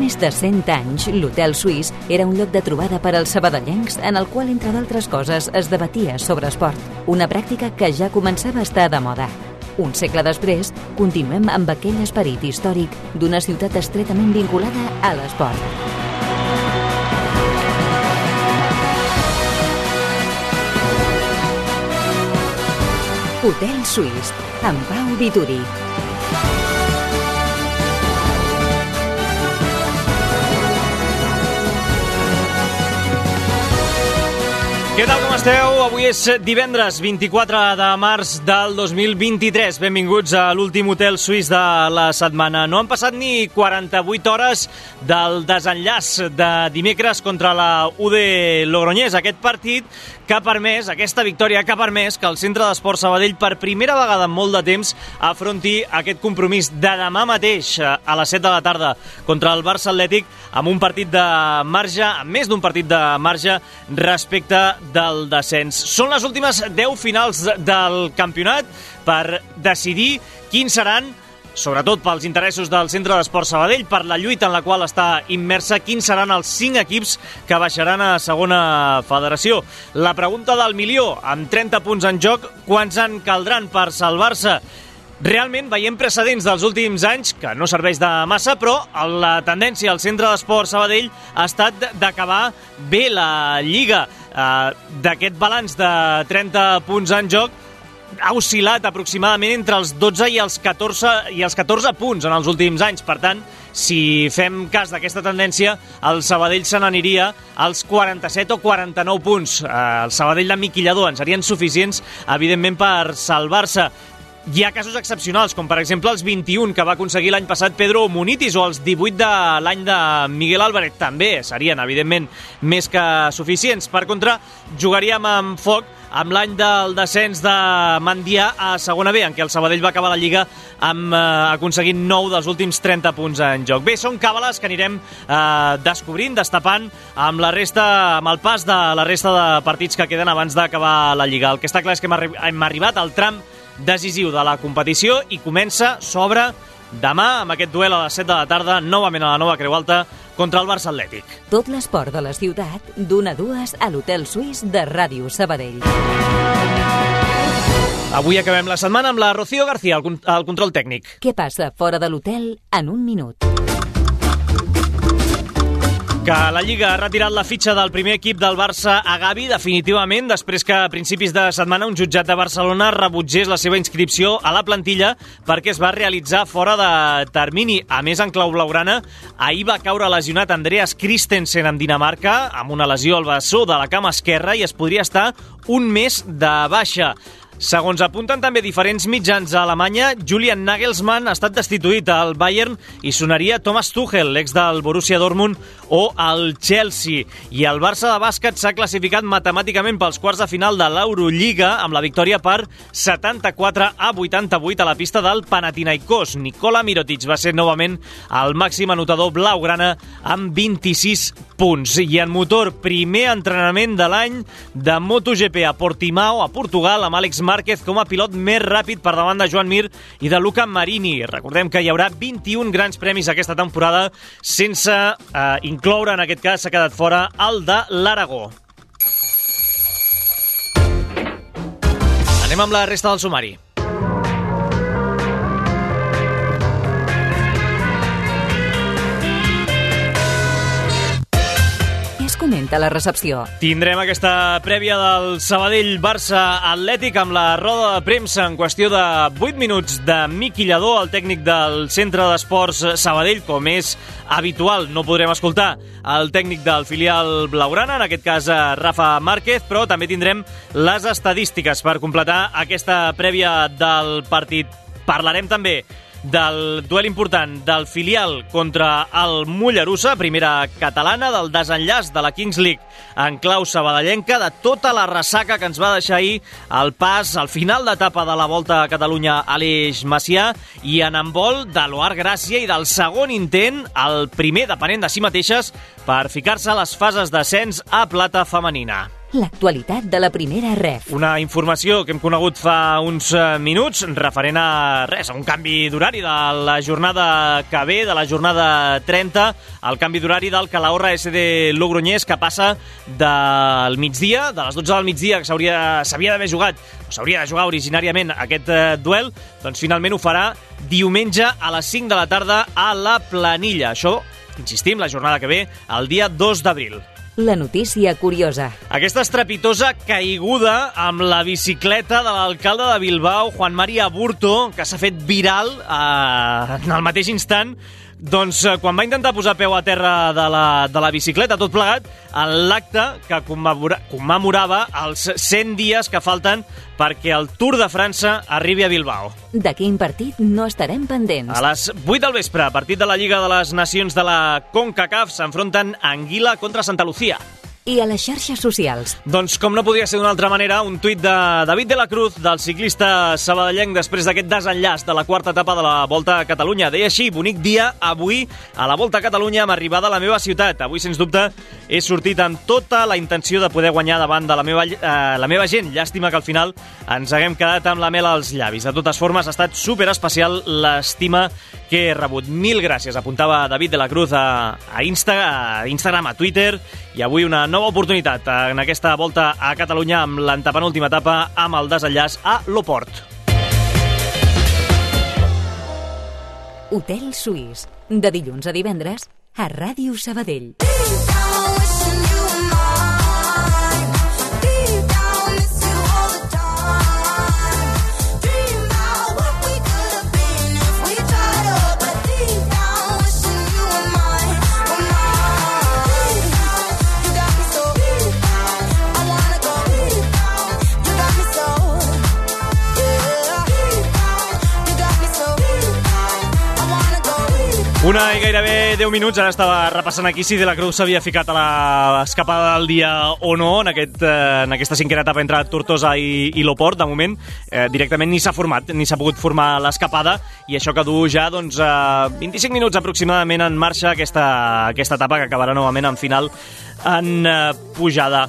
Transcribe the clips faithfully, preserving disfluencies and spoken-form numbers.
més de cent anys, l'Hotel Suís era un lloc de trobada per als sabadellencs en el qual, entre d'altres coses, es debatia sobre esport, una pràctica que ja començava a estar de moda. Un segle després, continuem amb aquell esperit històric d'una ciutat estretament vinculada a l'esport. Hotel Suís, amb Pau Vituri. Què tal, com esteu? Avui és divendres vint-i-quatre de març del dos mil vint-i-tres. Benvinguts a l'últim Hotel Suís de la setmana. No han passat ni quaranta-vuit hores del desenllaç de dimecres contra la U D Logroñés. Aquest partit que ha permès, aquesta victòria que ha permès que el Centre d'Esports Sabadell per primera vegada en molt de temps afronti aquest compromís de demà mateix a les set de la tarda contra el Barça Atlètic amb un partit de marge, amb més d'un partit de marge respecte del descens. Són les últimes deu finals del campionat per decidir quins seran, sobretot pels interessos del Centre d'Esports Sabadell, per la lluita en la qual està immersa, quins seran els cinc equips que baixaran a segona federació. La pregunta del milió, amb trenta punts en joc, quants en caldran per salvar-se? Realment veiem precedents dels últims anys, que no serveix de massa, però la tendència al Centre d'Esports Sabadell ha estat d'acabar bé la Lliga. Uh, d'aquest balanç de trenta punts en joc, ha oscil·lat aproximadament entre els dotze i els catorze, i els catorze punts en els últims anys. Per tant, si fem cas d'aquesta tendència, el Sabadell se n'aniria als quaranta-set o quaranta-nou punts. Uh, el Sabadell de Miqui Lladó en serien suficients, evidentment, per salvar-se. Hi ha casos excepcionals, com per exemple els vint-i-un que va aconseguir l'any passat Pedro Munitis o els divuit de l'any de Miguel Álvarez. També serien, evidentment, més que suficients. Per contra, jugaríem amb foc amb l'any del descens de Mandià a segona B, en què el Sabadell va acabar la Lliga amb eh, aconseguint nou dels últims trenta punts en joc. Bé, són càbales que anirem eh, descobrint, destapant amb la resta, amb el pas de la resta de partits que queden abans d'acabar la Lliga. El que està clar és que hem, arri hem arribat al tram decisiu de la competició i comença, s'obre demà amb aquest duel a les set de la tarda, novament a la Nova Creu Alta, contra el Barça Atlètic. Tot l'esport de la ciutat, d'una a dues a l'Hotel Suís de Ràdio Sabadell. Avui acabem la setmana amb la Rocío García, al control tècnic. Què passa fora de l'hotel en un minut? Que la Lliga ha retirat la fitxa del primer equip del Barça a Gavi definitivament després que a principis de setmana un jutjat de Barcelona rebutgés la seva inscripció a la plantilla perquè es va realitzar fora de termini. A més, en clau blaugrana, ahir va caure lesionat Andreas Christensen en Dinamarca amb una lesió al bessó de la cama esquerra i es podria estar un mes de baixa. Segons apunten també diferents mitjans a Alemanya, Julian Nagelsmann ha estat destituït al Bayern i sonaria Thomas Tuchel, l'ex del Borussia Dortmund, o el Chelsea. I el Barça de bàsquet s'ha classificat matemàticament pels quarts de final de l'Eurolliga amb la victòria per setanta-quatre a vuitanta-vuit a la pista del Panathinaikos. Nikola Mirotic va ser novament el màxim anotador blaugrana amb vint-i-sis punts. I en motor, primer entrenament de l'any de MotoGP a Portimao, a Portugal, amb Àlex Márquez com a pilot més ràpid per davant de Joan Mir i de Luca Marini. Recordem que hi haurà vint-i-un grans premis aquesta temporada sense eh, incloure, en aquest cas, s'ha quedat fora el de l'Aragó. Anem amb la resta del sumari. Comenta la recepció. Tindrem aquesta prèvia del Sabadell-Barça Atlètic amb la roda de premsa en qüestió de vuit minuts de Miqui Lladó, el tècnic del Centre d'Esports Sabadell, com és habitual. No podrem escoltar el tècnic del filial blaugrana, en aquest cas Rafa Márquez, però també tindrem les estadístiques per completar aquesta prèvia del partit. Parlarem també del duel important del filial contra el Mollerussa, primera catalana, del desenllaç de la Kings League en clau sabadellenca, de tota la ressaca que ens va deixar ahir el pas al final d'etapa de la Volta a Catalunya Aleix Macià, i en handbol de l'Oar Gràcia i del segon intent, el primer depenent de si mateixes, per ficar-se a les fases d'ascens a plata femenina. l'actualitat de la primera ref. Una informació que hem conegut fa uns minuts referent a res, a un canvi d'horari de la jornada que ve, de la jornada trenta, el canvi d'horari del Calahorra S D Logroñés, que passa del migdia, de les dotze del migdia, que s'hauria s'havia d'haver jugat, o s'hauria de jugar originàriament aquest eh, duel, doncs finalment ho farà diumenge a les cinc de la tarda a la Planilla. Això, insistim, la jornada que ve, el dia dos d'abril. La notícia curiosa. Aquesta estrepitosa caiguda amb la bicicleta de l'alcalde de Bilbao, Juan María Aburto, que s'ha fet viral eh, en el mateix instant, doncs quan va intentar posar peu a terra de la, de la bicicleta, tot plegat, en l'acte que commemora, commemorava els cent dies que falten perquè el Tour de França arribi a Bilbao. De quin partit no estarem pendents? A les vuit del vespre, partit de la Lliga de les Nacions de la CONCACAF, s'enfronten Anguila contra Santa Lucía. I a les xarxes socials? Doncs, com no podria ser d'una altra manera, un tuit de David de la Cruz, del ciclista sabadellenc, després d'aquest desenllaç de la quarta etapa de la Volta a Catalunya. Deia així: bonic dia avui a la Volta a Catalunya amb arribada a la meva ciutat. Avui, sens dubte, he sortit amb tota la intenció de poder guanyar davant de la meva, eh, la meva gent. Llàstima que al final ens haguem quedat amb la mel als llavis. De totes formes, ha estat superespecial l'estima que he rebut. Mil gràcies, apuntava David de la Cruz a, a, Insta, a Instagram, a Twitter, i avui una nova oportunitat en aquesta Volta a Catalunya amb l'antepenúltima etapa amb el desenllaç a l'Oport. Hotel Suís, de dilluns a divendres a Ràdio Sabadell. Una i gairebé deu minuts, ara estava repassant aquí si de la Cruz s'havia ficat a l'escapada del dia o no, en, aquest, eh, en aquesta cinquena etapa entre Tortosa i, i l'Oport. De moment, eh, directament ni s'ha format, ni s'ha pogut formar l'escapada, i això que du ja doncs, eh, vint-i-cinc minuts aproximadament en marxa aquesta, aquesta etapa, que acabarà novament en final en eh, pujada.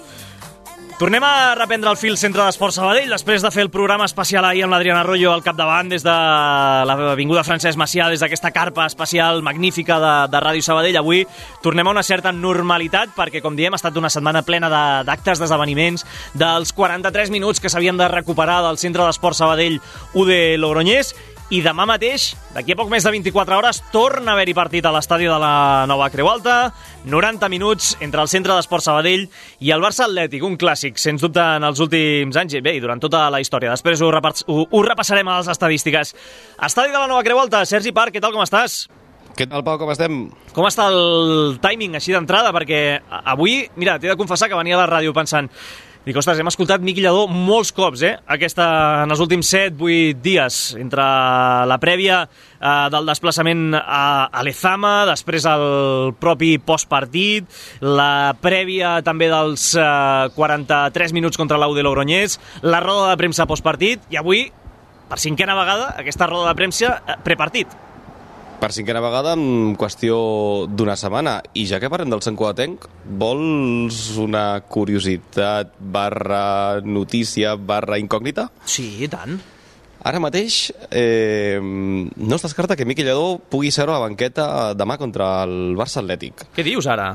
Tornem a reprendre el fil Centre d'Esports Sabadell després de fer el programa especial ahir amb l'Adriana Arroyo al capdavant des de l'Avinguda Francesc Macià, des d'aquesta carpa especial magnífica de, de Ràdio Sabadell. Avui tornem a una certa normalitat perquè, com diem, ha estat una setmana plena d'actes, d'esdeveniments, dels quaranta-tres minuts que s'havien de recuperar del Centre d'Esports Sabadell U D Logroñés. I demà mateix, d'aquí a poc més de vint-i-quatre hores, torna a haver-hi partit a l'estadi de la Nova Creu Alta. noranta minuts entre el Centre d'Esports Sabadell i el Barça Atlètic, un clàssic, sens dubte, en els últims anys, bé, i durant tota la història. Després ho, repas ho, ho repassarem a les estadístiques. Estadi de la Nova Creu Alta, Sergi Parc, què tal, com estàs? Què tal, Pau, com estem? Com està el timing així d'entrada? Perquè avui, mira, t'he de confessar que venia a la ràdio pensant... Dic, ostres, hem escoltat Miqui Lladó molts cops, eh? Aquesta, en els últims set vuit dies, entre la prèvia eh, del desplaçament a, a Lezama, després el propi postpartit, la prèvia també dels eh, quaranta-tres minuts contra l'U D Logroñés, la roda de premsa postpartit, i avui, per cinquena vegada, aquesta roda de premsa eh, prepartit. Per cinquena vegada en qüestió d'una setmana. I ja que parlem del Sant Cugatenc, vols una curiositat barra notícia barra incògnita? Sí, i tant. Ara mateix eh, no es descarta que Miqui Lladó pugui seure a la banqueta demà contra el Barça Atlètic. Què dius ara?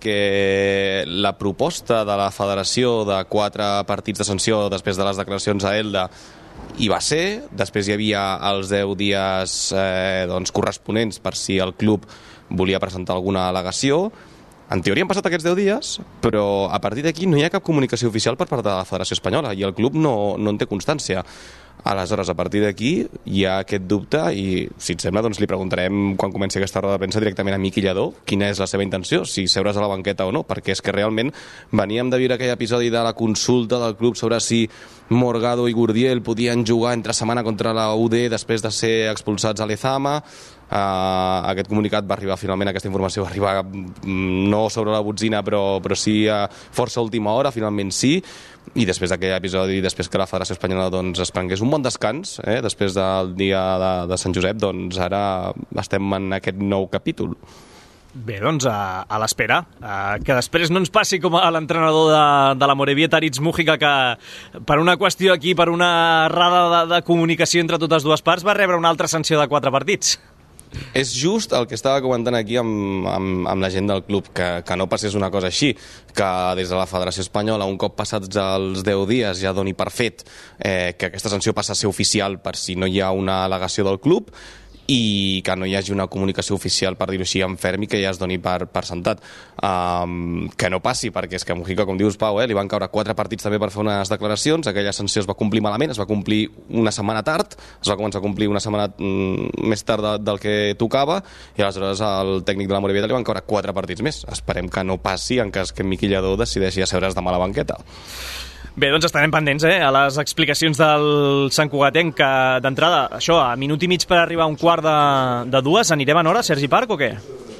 Perquè la proposta de la federació de quatre partits de sanció després de les declaracions a Elda hi va ser, després hi havia els deu dies eh, doncs, corresponents per si el club volia presentar alguna al·legació. En teoria han passat aquests deu dies, però a partir d'aquí no hi ha cap comunicació oficial per part de la Federació Espanyola i el club no, no en té constància. Aleshores, a partir d'aquí hi ha aquest dubte i, si et sembla, doncs li preguntarem quan comenci aquesta roda de premsa directament a Miqui Lladó quina és la seva intenció, si seure's a la banqueta o no, perquè és que realment veníem de viure aquell episodi de la consulta del club sobre si Morgado i Gurdiel podien jugar entre setmana contra la U D després de ser expulsats a Lezama. Uh, aquest comunicat va arribar finalment, aquesta informació va arribar no sobre la botzina però, però sí a força última hora, finalment sí, i després d'aquell episodi, després que la Federació Espanyola doncs, es prengués un bon descans, eh, després del dia de, de Sant Josep, doncs ara estem en aquest nou capítol. Bé, doncs a, a l'espera. Uh, que després no ens passi com a l'entrenador de, de la Morevieta, Aritz Mújica, que per una qüestió aquí, per una errada de, de comunicació entre totes dues parts, va rebre una altra sanció de quatre partits. És just el que estava comentant aquí amb, amb, amb la gent del club, que, que no passés una cosa així, que des de la Federació Espanyola, un cop passats els deu dies, ja doni per fet eh, que aquesta sanció passa a ser oficial per si no hi ha una al·legació del club, i que no hi hagi una comunicació oficial, per dir-ho així, en ferm, i que ja es doni per, per sentat. Um, que no passi, perquè és que Mújica, com dius, Pau, eh, li van caure quatre partits també per fer unes declaracions, aquella sanció es va complir malament, es va complir una setmana tard, es va començar a complir una setmana mm, més tard de, del que tocava, i aleshores al tècnic de la Morevieta li van caure quatre partits més. Esperem que no passi en cas que Miqui Lladó decideixi asseure's demà a la banqueta. Bé, doncs estarem pendents eh, a les explicacions del Sant Cugatenc, que d'entrada, això, a minut i mig per arribar a un quart de, de dues, anirem en hora, Sergi Parc, o què?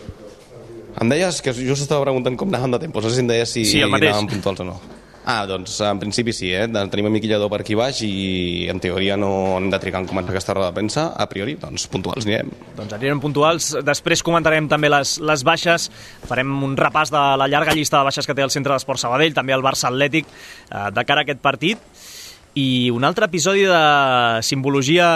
Em deies que jo s'estava preguntant com anàvem de temps, no sé si em deies si sí, anàvem puntuals o no. Ah, doncs en principi sí, eh? Tenim a Miqui Lladó per aquí baix i en teoria no hem de trigar en començar aquesta roda de premsa, a priori, doncs puntuals anirem. Doncs anirem puntuals, després comentarem també les, les baixes, farem un repàs de la llarga llista de baixes que té el Centre d'Esport Sabadell, també el Barça Atlètic, eh, de cara a aquest partit, i un altre episodi de simbologia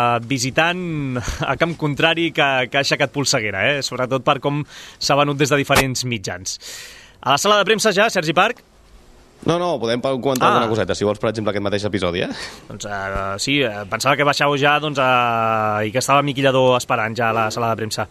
visitant a camp contrari que, que ha aixecat polseguera, eh? Sobretot per com s'ha venut des de diferents mitjans. A la sala de premsa ja, Sergi Parc? No, no, podem comentar ah. alguna coseta, si vols, per exemple, aquest mateix episodi, eh? Doncs uh, sí, pensava que baixàveu ja doncs, uh, i que estava Miqui Lladó esperant ja a la sala de premsa.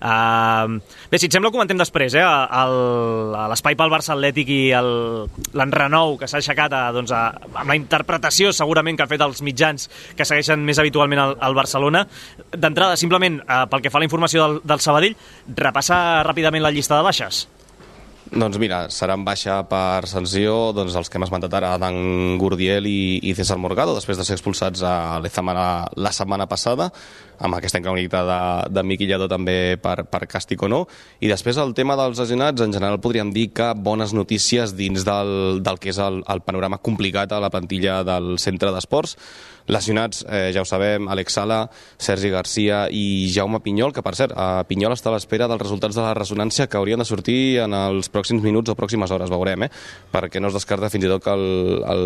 Uh, bé, si et sembla, ho comentem després, eh? L'espai pel Barça Atlètic i l'enrenou que s'ha aixecat uh, doncs, uh, amb la interpretació segurament que han fet els mitjans que segueixen més habitualment al, al Barcelona. D'entrada, simplement, uh, pel que fa a la informació del, del Sabadell, repassa ràpidament la llista de baixes. Doncs mira, seran baixa per sanció doncs, els que hem esmentat ara, Dan Gurdiel i, i César Morgado, després de ser expulsats a la, la setmana passada, amb aquesta incògnita de, de Miqui Lladó també per, per càstig o no. I després el tema dels lesionats, en general podríem dir que bones notícies dins del, del que és el, el panorama complicat a la plantilla del Centre d'Esports. Lesionats, eh, ja ho sabem, Alex Sala, Sergi Garcia i Jaume Pinyol, que per cert, eh, Pinyol està a l'espera dels resultats de la ressonància que haurien de sortir en els pròxims minuts o pròximes hores, veurem, eh? Perquè no es descarta fins i tot que el, el,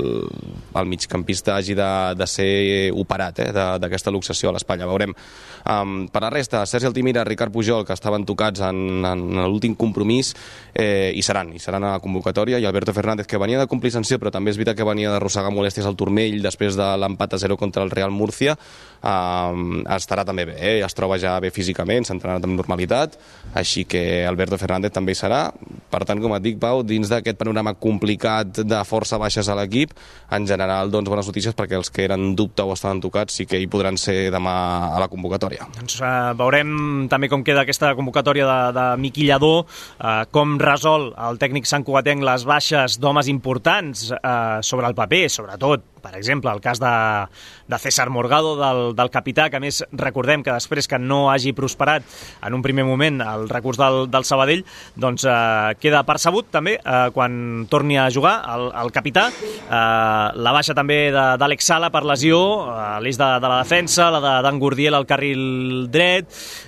el migcampista hagi de, de ser operat eh, d'aquesta luxació a l'espatlla, veurem. Um, per la resta, Sergi Altimira, Ricard Pujol, que estaven tocats en, en, en l'últim compromís, eh, hi seran, hi seran a la convocatòria, i Alberto Fernández, que venia de complir sanció, però també és veritat que venia d'arrossegar molèsties al turmell després de l'empat a zero contra el Real Murcia, eh, estarà també bé, eh? Es troba ja bé físicament, s'ha entrenat amb normalitat, així que Alberto Fernández també hi serà. Per tant, com et dic, Pau, dins d'aquest panorama complicat de força baixes a l'equip, en general, doncs, bones notícies, perquè els que eren dubte o estaven tocats sí que hi podran ser demà a la convocatòria. Doncs uh, veurem també com queda aquesta convocatòria de, de Miqui Lladó, uh, com resol el tècnic santcugatenc les baixes d'homes importants uh, sobre el paper, sobretot, per exemple, el cas de, de César Morgado, del, del capità, que a més recordem que després que no hagi prosperat en un primer moment el recurs del, del Sabadell, doncs eh, queda percebut també eh, quan torni a jugar el, el capità. Eh, la baixa també d'Àlex Sala per lesió, eh, l'eix de, de la defensa, la de Dan Gurdiel al carril dret.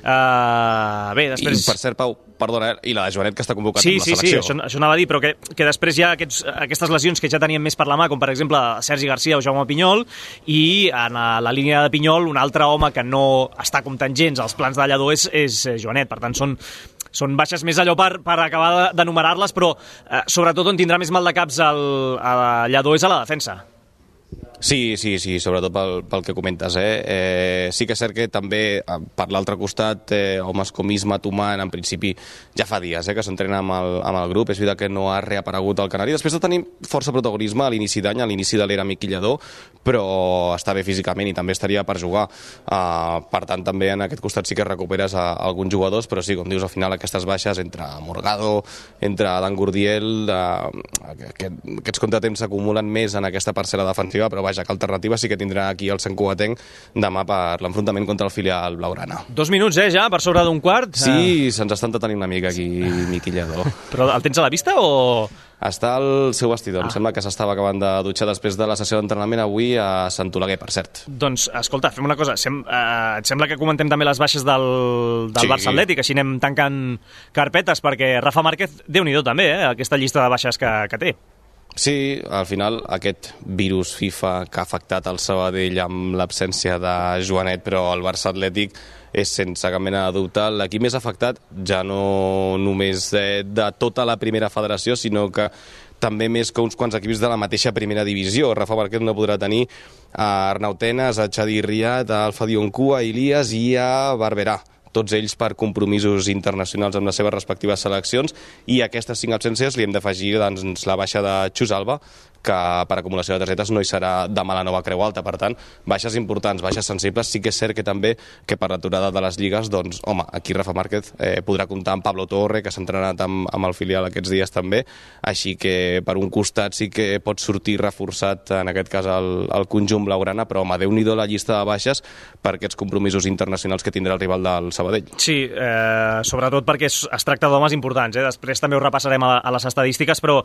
Eh, bé, després... I per cert, Pau, perdona, eh? I la de Joanet, que està convocat sí, amb la sí, selecció. Sí, sí, això, això anava a dir, però que, que després hi ha aquests, aquestes lesions que ja teníem més per la mà, com per exemple Sergi Garcia o Jaume Pinyol, i en la, la línia de Pinyol un altre home que no està comptant gens als plans de Lladó és, és Joanet. Per tant, són, són baixes més allò per, per acabar d'enumerar-les, però eh, sobretot on tindrà més mal de caps el, el Lladó és a la defensa. Sí, sí, sí, sobretot pel, pel que comentes, eh? eh? Sí que és cert que també, per l'altre costat, eh, homes com Isma Tuman, en principi, ja fa dies eh, que s'entrena amb, el, amb el grup, és veritat que no ha reaparegut el Canari, després de tenir força protagonisme a l'inici d'any, a l'inici de l'era Miqui Lladó, però està bé físicament i també estaria per jugar. Uh, per tant, també en aquest costat sí que recuperes a, a alguns jugadors, però sí, com dius, al final aquestes baixes entre Morgado, entre Dan Gurdiel, uh, aquest, aquests contratemps s'acumulen més en aquesta parcel·la defensiva, però vaja, que alternativa sí que tindrà aquí el santcugatenc demà per l'enfrontament contra el filial blaugrana. Dos minuts, eh, ja, per sobre d'un quart? Sí, uh... se'ns està entretenint una mica aquí Miqui Lladó. Però el tens a la vista o...? Està al seu vestidor. Ah. Em sembla que s'estava acabant de dutxar després de la sessió d'entrenament avui a Sant Oleguer, per cert. Doncs, escolta, fem una cosa. Sem eh, et sembla que comentem també les baixes del, del sí. Barça Atlètic? Així anem tancant carpetes, perquè Rafa Márquez, Déu-n'hi-do també, eh, aquesta llista de baixes que, que té. Sí, al final aquest virus FIFA que ha afectat el Sabadell amb l'absència de Joanet, però el Barça Atlètic és sense cap mena de dubte l'equip més afectat, ja no només de, de tota la primera federació, sinó que també més que uns quants equips de la mateixa primera divisió. Rafa Márquez no podrà tenir a Arnau Tenas, a Xavi Riat, a Alfa Dioncú, a Ilias i a Barberà, tots ells per compromisos internacionals amb les seves respectives seleccions, i a aquestes cinc absències li hem d'afegir doncs, la baixa de Xus Alba, que per acumulació de targetes no hi serà demà a la nova Creu Alta. Per tant, baixes importants, baixes sensibles. Sí que és cert que també que per l'aturada de les lligues, doncs, home, aquí Rafa Márquez eh, podrà comptar amb Pablo Torre, que s'ha entrenat amb, amb el filial aquests dies també, així que per un costat sí que pot sortir reforçat, en aquest cas el, el conjunt blaugrana, però home, Déu-n'hi-do la llista de baixes per aquests compromisos internacionals que tindrà el rival del Sabadell. Sí, eh, sobretot perquè es, es tracta d'homes importants, eh? Després també ho repassarem a, a les estadístiques, però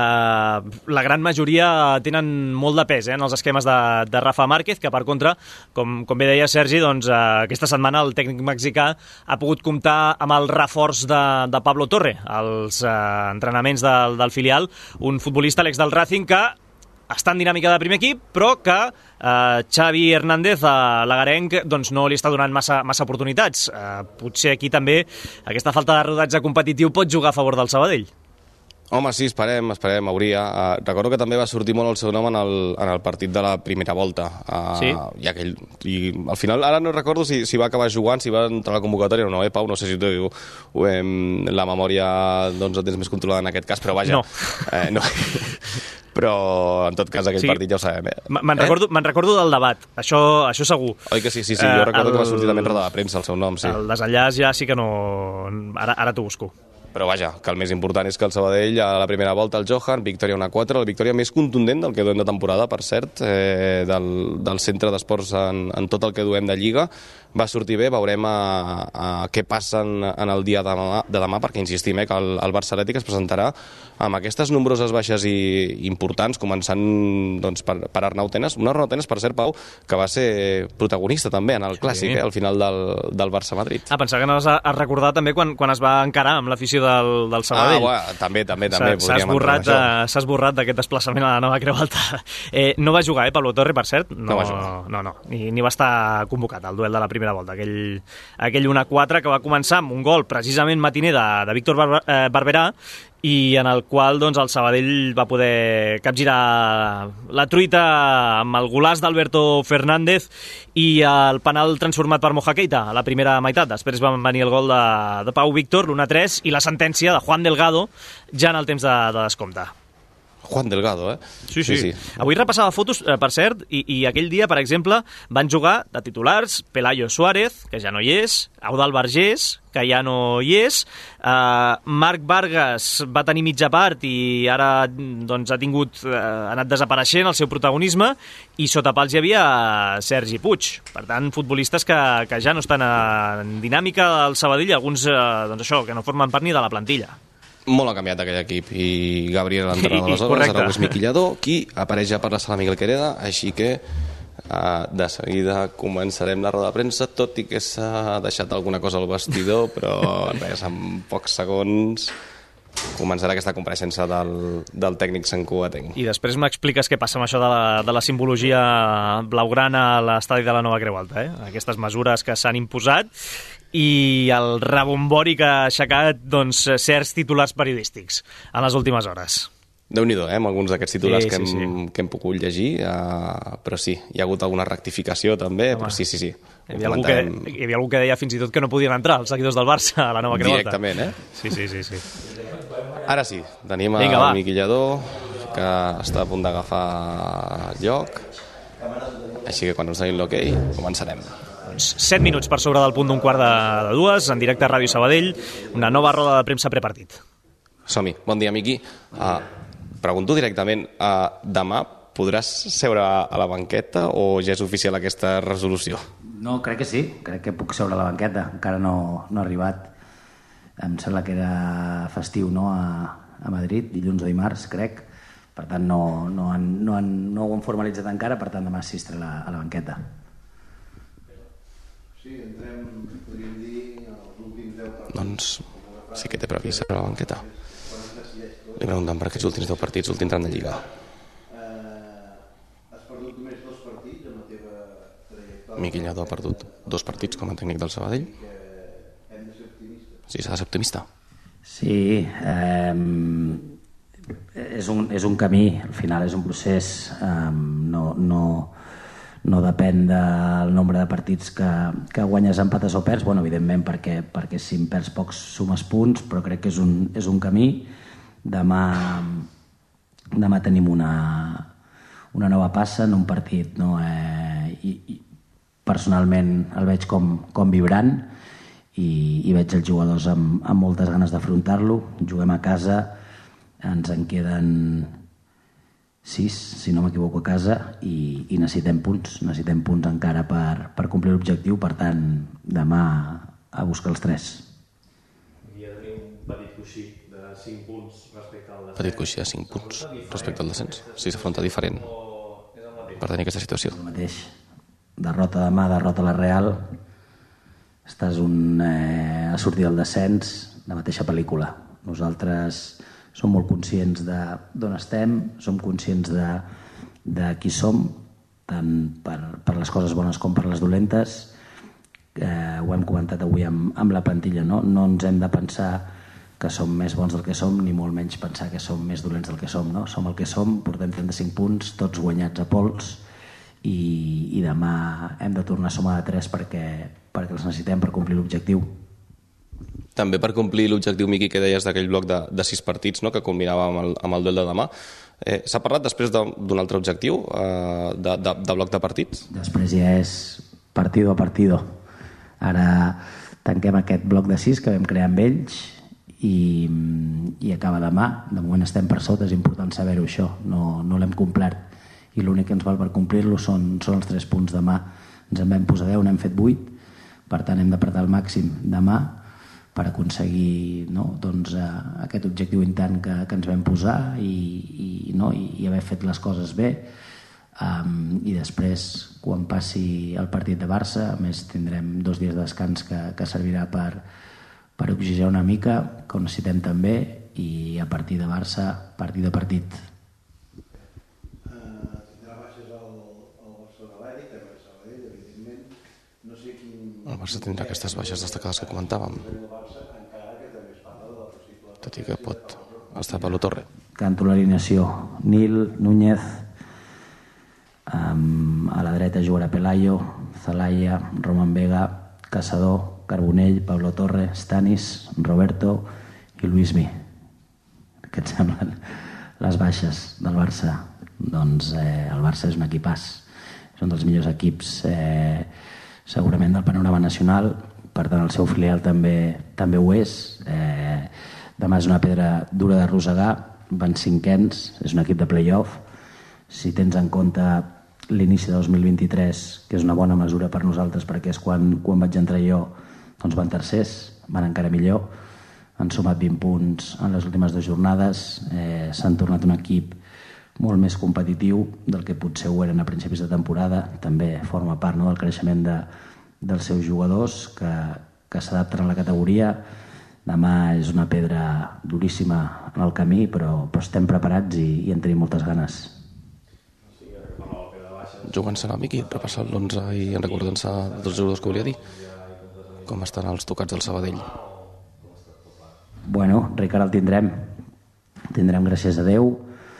eh, la gran majoria tenen molt de pes eh, en els esquemes de, de Rafa Márquez, que per contra, com, com bé deia Sergi, doncs, eh, aquesta setmana el tècnic mexicà ha pogut comptar amb el reforç de, de Pablo Torre als eh, entrenaments del, del filial, un futbolista, l'ex del Racing, que està en dinàmica de primer equip, però que eh, Xavi Hernández, a l'agarenc, doncs no li està donant massa, massa oportunitats. Eh, potser aquí també aquesta falta de rodatge competitiu pot jugar a favor del Sabadell. Home, sí, esperem, esperem, hauria. Uh, recordo que també va sortir molt el seu nom en el, en el partit de la primera volta. Uh, sí? I, aquell, I al final, ara no recordo si, si va acabar jugant, si va entrar a la convocatòria o no, eh, Pau? No sé si tu, eh, la memòria doncs, la tens més controlada en aquest cas, però vaja. No. Eh, no. Però, en tot cas, aquell sí. partit ja ho sabem. Eh? Me'n eh? recordo, recordo del debat, això, això segur. Oi que sí, sí, sí. Jo recordo el, que va sortir també en roda de premsa el seu nom, sí. El desenllaç ja sí que no... Ara, ara t'ho busco. Però vaja, que el més important és que el Sabadell a la primera volta el Johan, victòria un a quatre, la victòria més contundent del que duem de temporada, per cert, eh, del, del centre d'esports en, en tot el que duem de Lliga. Va sortir bé, veurem a, a què passa en, en el dia de demà, de demà perquè insistim eh, que el, el Barça Atlètic es presentarà amb aquestes nombroses baixes i, importants, començant doncs, per, per Arnau Tenas, un Arnau Tenas, per cert, Pau, que va ser protagonista també en el Clàssic, sí. eh, al final del, del Barça-Madrid. Ah, pensava que anaves a, a recordar també quan, quan es va encarar amb l'afició del, del Sabadell. Ah, bueno, també, també, també. S'ha esborrat, s'ha esborrat d'aquest desplaçament a la nova Creu Alta. Eh, no va jugar, eh, Pablo Torre, per cert. No, no va jugar. No, no, ni, ni va estar convocat al duel de la primera volta, aquell, aquell un a quatre que va començar amb un gol precisament matiner de, de Víctor Bar eh, Barberà, i en el qual doncs, el Sabadell va poder capgirar la truita amb el golaç d'Alberto Fernández i el penal transformat per Moja Keita a la primera meitat. Després va venir el gol de, de Pau Víctor, l'un a tres, i la sentència de Juan Delgado ja en el temps de, de descompte. Juan Delgado, eh? Sí, sí. sí, sí. Avui repassava fotos, eh, per cert, i, i aquell dia, per exemple, van jugar de titulars Pelayo Suárez, que ja no hi és, Eudald Vergés, que ja no hi és, eh, Marc Vargas va tenir mitja part i ara doncs, ha tingut, eh, ha anat desapareixent el seu protagonisme, i sota pals hi havia Sergi Puig. Per tant, futbolistes que, que ja no estan en dinàmica del Sabadell, alguns eh, doncs això, que no formen part ni de la plantilla. Molt ha canviat aquell equip, i Gabriel, l'entrenador aleshores, ara és Miquillador, qui apareix ja per la sala Miguel Quereda, així que uh, de seguida començarem la roda de premsa, tot i que s'ha deixat alguna cosa al vestidor, però res, en pocs segons començarà aquesta compareixença del, del tècnic santcugatenc. I després m'expliques què passa amb això de la, de la simbologia blaugrana a l'estadi de la nova Creu Alta, eh? Aquestes mesures que s'han imposat i el rebombori que ha aixecat doncs, certs titulars periodístics en les últimes hores. Déu-n'hi-do, eh, amb alguns d'aquests titulars sí, que, hem, sí, sí. que hem pogut llegir, uh, però sí, hi ha hagut alguna rectificació també, Home. però sí, sí, sí. Hi havia, algú que, hi havia algú que deia fins i tot que no podien entrar els seguidors del Barça a la nova Creu Alta. Directament, eh? Sí, sí, sí, sí. Ara sí, tenim Vinga, el va. Miquillador, que està a punt d'agafar lloc, així que quan ens tenim l'hoquei, començarem. set minuts per sobre del punt d'un quart de, de dues, en directe a Ràdio Sabadell, una nova roda de premsa prepartit. Som-hi. Bon dia, Miqui. Uh, pregunto directament, uh, demà podràs seure a la banqueta o ja és oficial aquesta resolució? No, crec que sí. Crec que puc seure a la banqueta. Encara no, no ha arribat. Em sembla que era festiu, no?, a, a Madrid, dilluns o dimarts, crec. Per tant, no, no, han, no, han, no ho han formalitzat encara, per tant, demà assistiré a la, a la banqueta. Sí, entrem, podríem dir, els últims deu partits. Doncs sí que té previst a la banqueta. Li preguntem per aquests últims deu partits, últim tram de Lliga. Has perdut només dos partits en la teva trajectòria. Miqui Lladó ha perdut dos partits com a tècnic del Sabadell. Hem de ser optimistes. Sí, s'ha de ser optimista. Sí, eh, és, un, és un camí, al final és un procés, eh, no, no, no depèn del nombre de partits que, que guanyes, empates o perds, bueno, evidentment perquè, perquè si en perds pocs sumes punts, però crec que és un, és un camí. Demà, demà tenim una, una nova passa en un partit, no? eh, i, i personalment el veig com, com vibrant i, i veig els jugadors amb, amb moltes ganes d'afrontar-lo. Juguem a casa, ens en queden sis, si no m'equivoco, a casa i, i necessitem punts, necessitem punts encara per, per complir l'objectiu, per tant demà a buscar els tres. Havia de tenir un petit coixí de cinc punts respecte al descens. Petit coixí de cinc punts respecte al descens. Sí, s'afronta diferent per tenir aquesta situació. El mateix. Derrota demà, derrota la Real, estàs un, eh, a sortir del descens, la mateixa pel·lícula. Nosaltres som molt conscients d'on estem, som conscients de, de qui som, tant per, per les coses bones com per les dolentes. Eh, ho hem comentat avui amb, amb la plantilla, no? No ens hem de pensar que som més bons del que som, ni molt menys pensar que som més dolents del que som, no? Som el que som, portem trenta-cinc punts, tots guanyats a pols, i, i demà hem de tornar a sumar de tres perquè, perquè els necessitem per complir l'objectiu. També per complir l'objectiu, Miqui, que deies d'aquell bloc de, de sis partits, no?, que combinava amb el, amb el duel de demà. Eh, S'ha parlat després d'un altre objectiu, eh, de, de, de bloc de partits? Després ja és partido a partido. Ara tanquem aquest bloc de sis que vam crear amb ells i, i acaba demà. De moment estem per sota, és important saber-ho, això. No, no l'hem complert. I l'únic que ens val per complir-lo són, són els tres punts demà. Ens en vam posar deu, n'hem fet vuit. Per tant, hem d'apretar al màxim demà per aconseguir, no, doncs, eh, aquest objectiu intern que, que ens vam posar i, i, no, i, i haver fet les coses bé. Um, I després, quan passi el partit de Barça, a més tindrem dos dies de descans que, que servirà per, per oxigenar una mica, que ho necessitem també, i a partir de Barça, partit a partit. El Barça tindrà aquestes baixes destacades que comentàvem, tot i que pot estar per la Torre. Canto l'alineació: Nil, Núñez, um, a la dreta jugarà Pelayo, Zelaya, Roman Vega, Caçador, Carbonell, Pablo Torre, Stanis, Roberto i Luismi. Què et semblen les baixes del Barça? Doncs eh, el Barça és un equipàs, és un dels millors equips eh, segurament del panorama nacional, per tant el seu filial també, també ho és. Eh, demà és una pedra dura de rosegar, van cinquens, és un equip de play-off. Si tens en compte l'inici de dos mil vint-i-tres, que és una bona mesura per nosaltres perquè és quan, quan vaig entrar jo, doncs van tercers, van encara millor, han sumat vint punts en les últimes dues jornades, eh, s'han tornat un equip molt més competitiu del que potser ho eren a principis de temporada. També forma part, no, del creixement de, dels seus jugadors que, que s'adapten a la categoria. Demà és una pedra duríssima en el camí, però, però estem preparats i, i en tenim moltes ganes. Jugant-se a Miqui, repassant l'onze i recordant-se dels jugadors que volia dir. Com estan els tocats del Sabadell? Bueno, Ricard el tindrem. Tindrem, gràcies a Déu.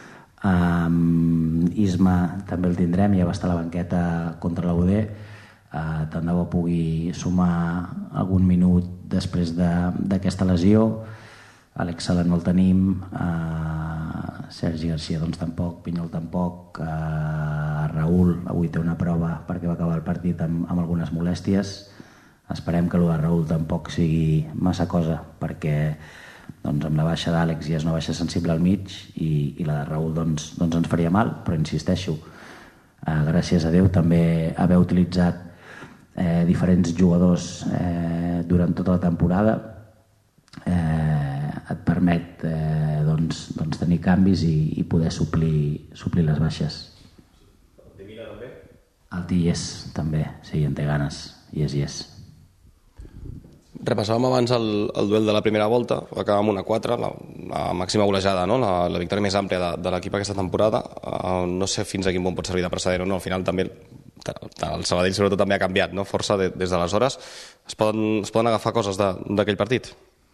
Um, Isma també el tindrem, ja va estar a la banqueta contra la U D. Uh, tant de bo pugui sumar algun minut després d'aquesta de, lesió. Àlex Sala no el tenim, uh, Sergi Garcia doncs tampoc, Pinyol tampoc, uh, Raül avui té una prova perquè va acabar el partit amb, amb algunes molèsties. Esperem que el de Raül tampoc sigui massa cosa, perquè doncs, amb la baixa d'Àlex ja és una baixa sensible al mig i, i la de Raül doncs, doncs ens faria mal, però insisteixo, eh, gràcies a Déu també haver utilitzat eh, diferents jugadors eh, durant tota la temporada eh, et permet eh, doncs, doncs tenir canvis i, i poder suplir, suplir les baixes. El de Mina també? El Ti hi és, també, sí, en té ganes, hi és, hi és. Repassàvem abans el, el duel de la primera volta, acabàvem una quatre, la, la màxima golejada, no? la, la victòria més àmplia de, de l'equip aquesta temporada. Uh, no sé fins a quin punt pot servir de precedent o no, al final també el Sabadell sobretot també ha canviat, no? Força de, des d'aleshores. Es poden, es poden agafar coses d'aquell partit?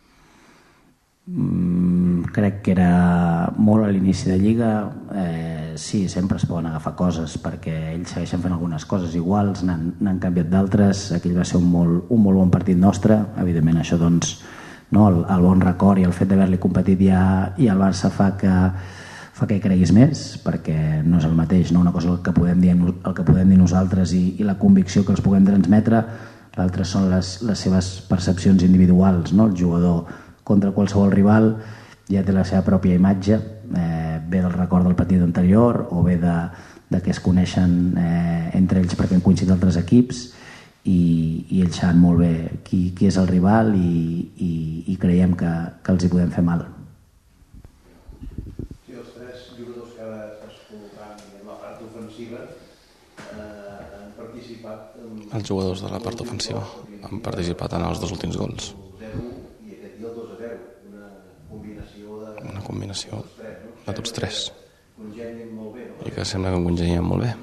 Mm, crec que era molt a l'inici de Lliga. Eh, sí, sempre es poden agafar coses perquè ells segueixen fent algunes coses iguals, n'han canviat d'altres. Aquell va ser un molt, un molt bon partit nostre. Evidentment això doncs, no, el, el bon record i el fet d'haver-li competit ja i el Barça fa que fa que hi creguis més, perquè no és el mateix, no? Una cosa el que podem dir, el que podem dir nosaltres i, i la convicció que els puguem transmetre, l'altre són les, les seves percepcions individuals, no? El jugador contra qualsevol rival ja té la seva pròpia imatge, eh, ve del record del partit anterior o ve de, de que es coneixen eh, entre ells perquè han coincidit altres equips i, i ells saben molt bé qui, qui és el rival i, i, i creiem que, que els hi podem fer mal. Els jugadors de la part ofensiva han participat en els dos últims gols. Una combinació de tots tres. I que sembla que congenien molt bé.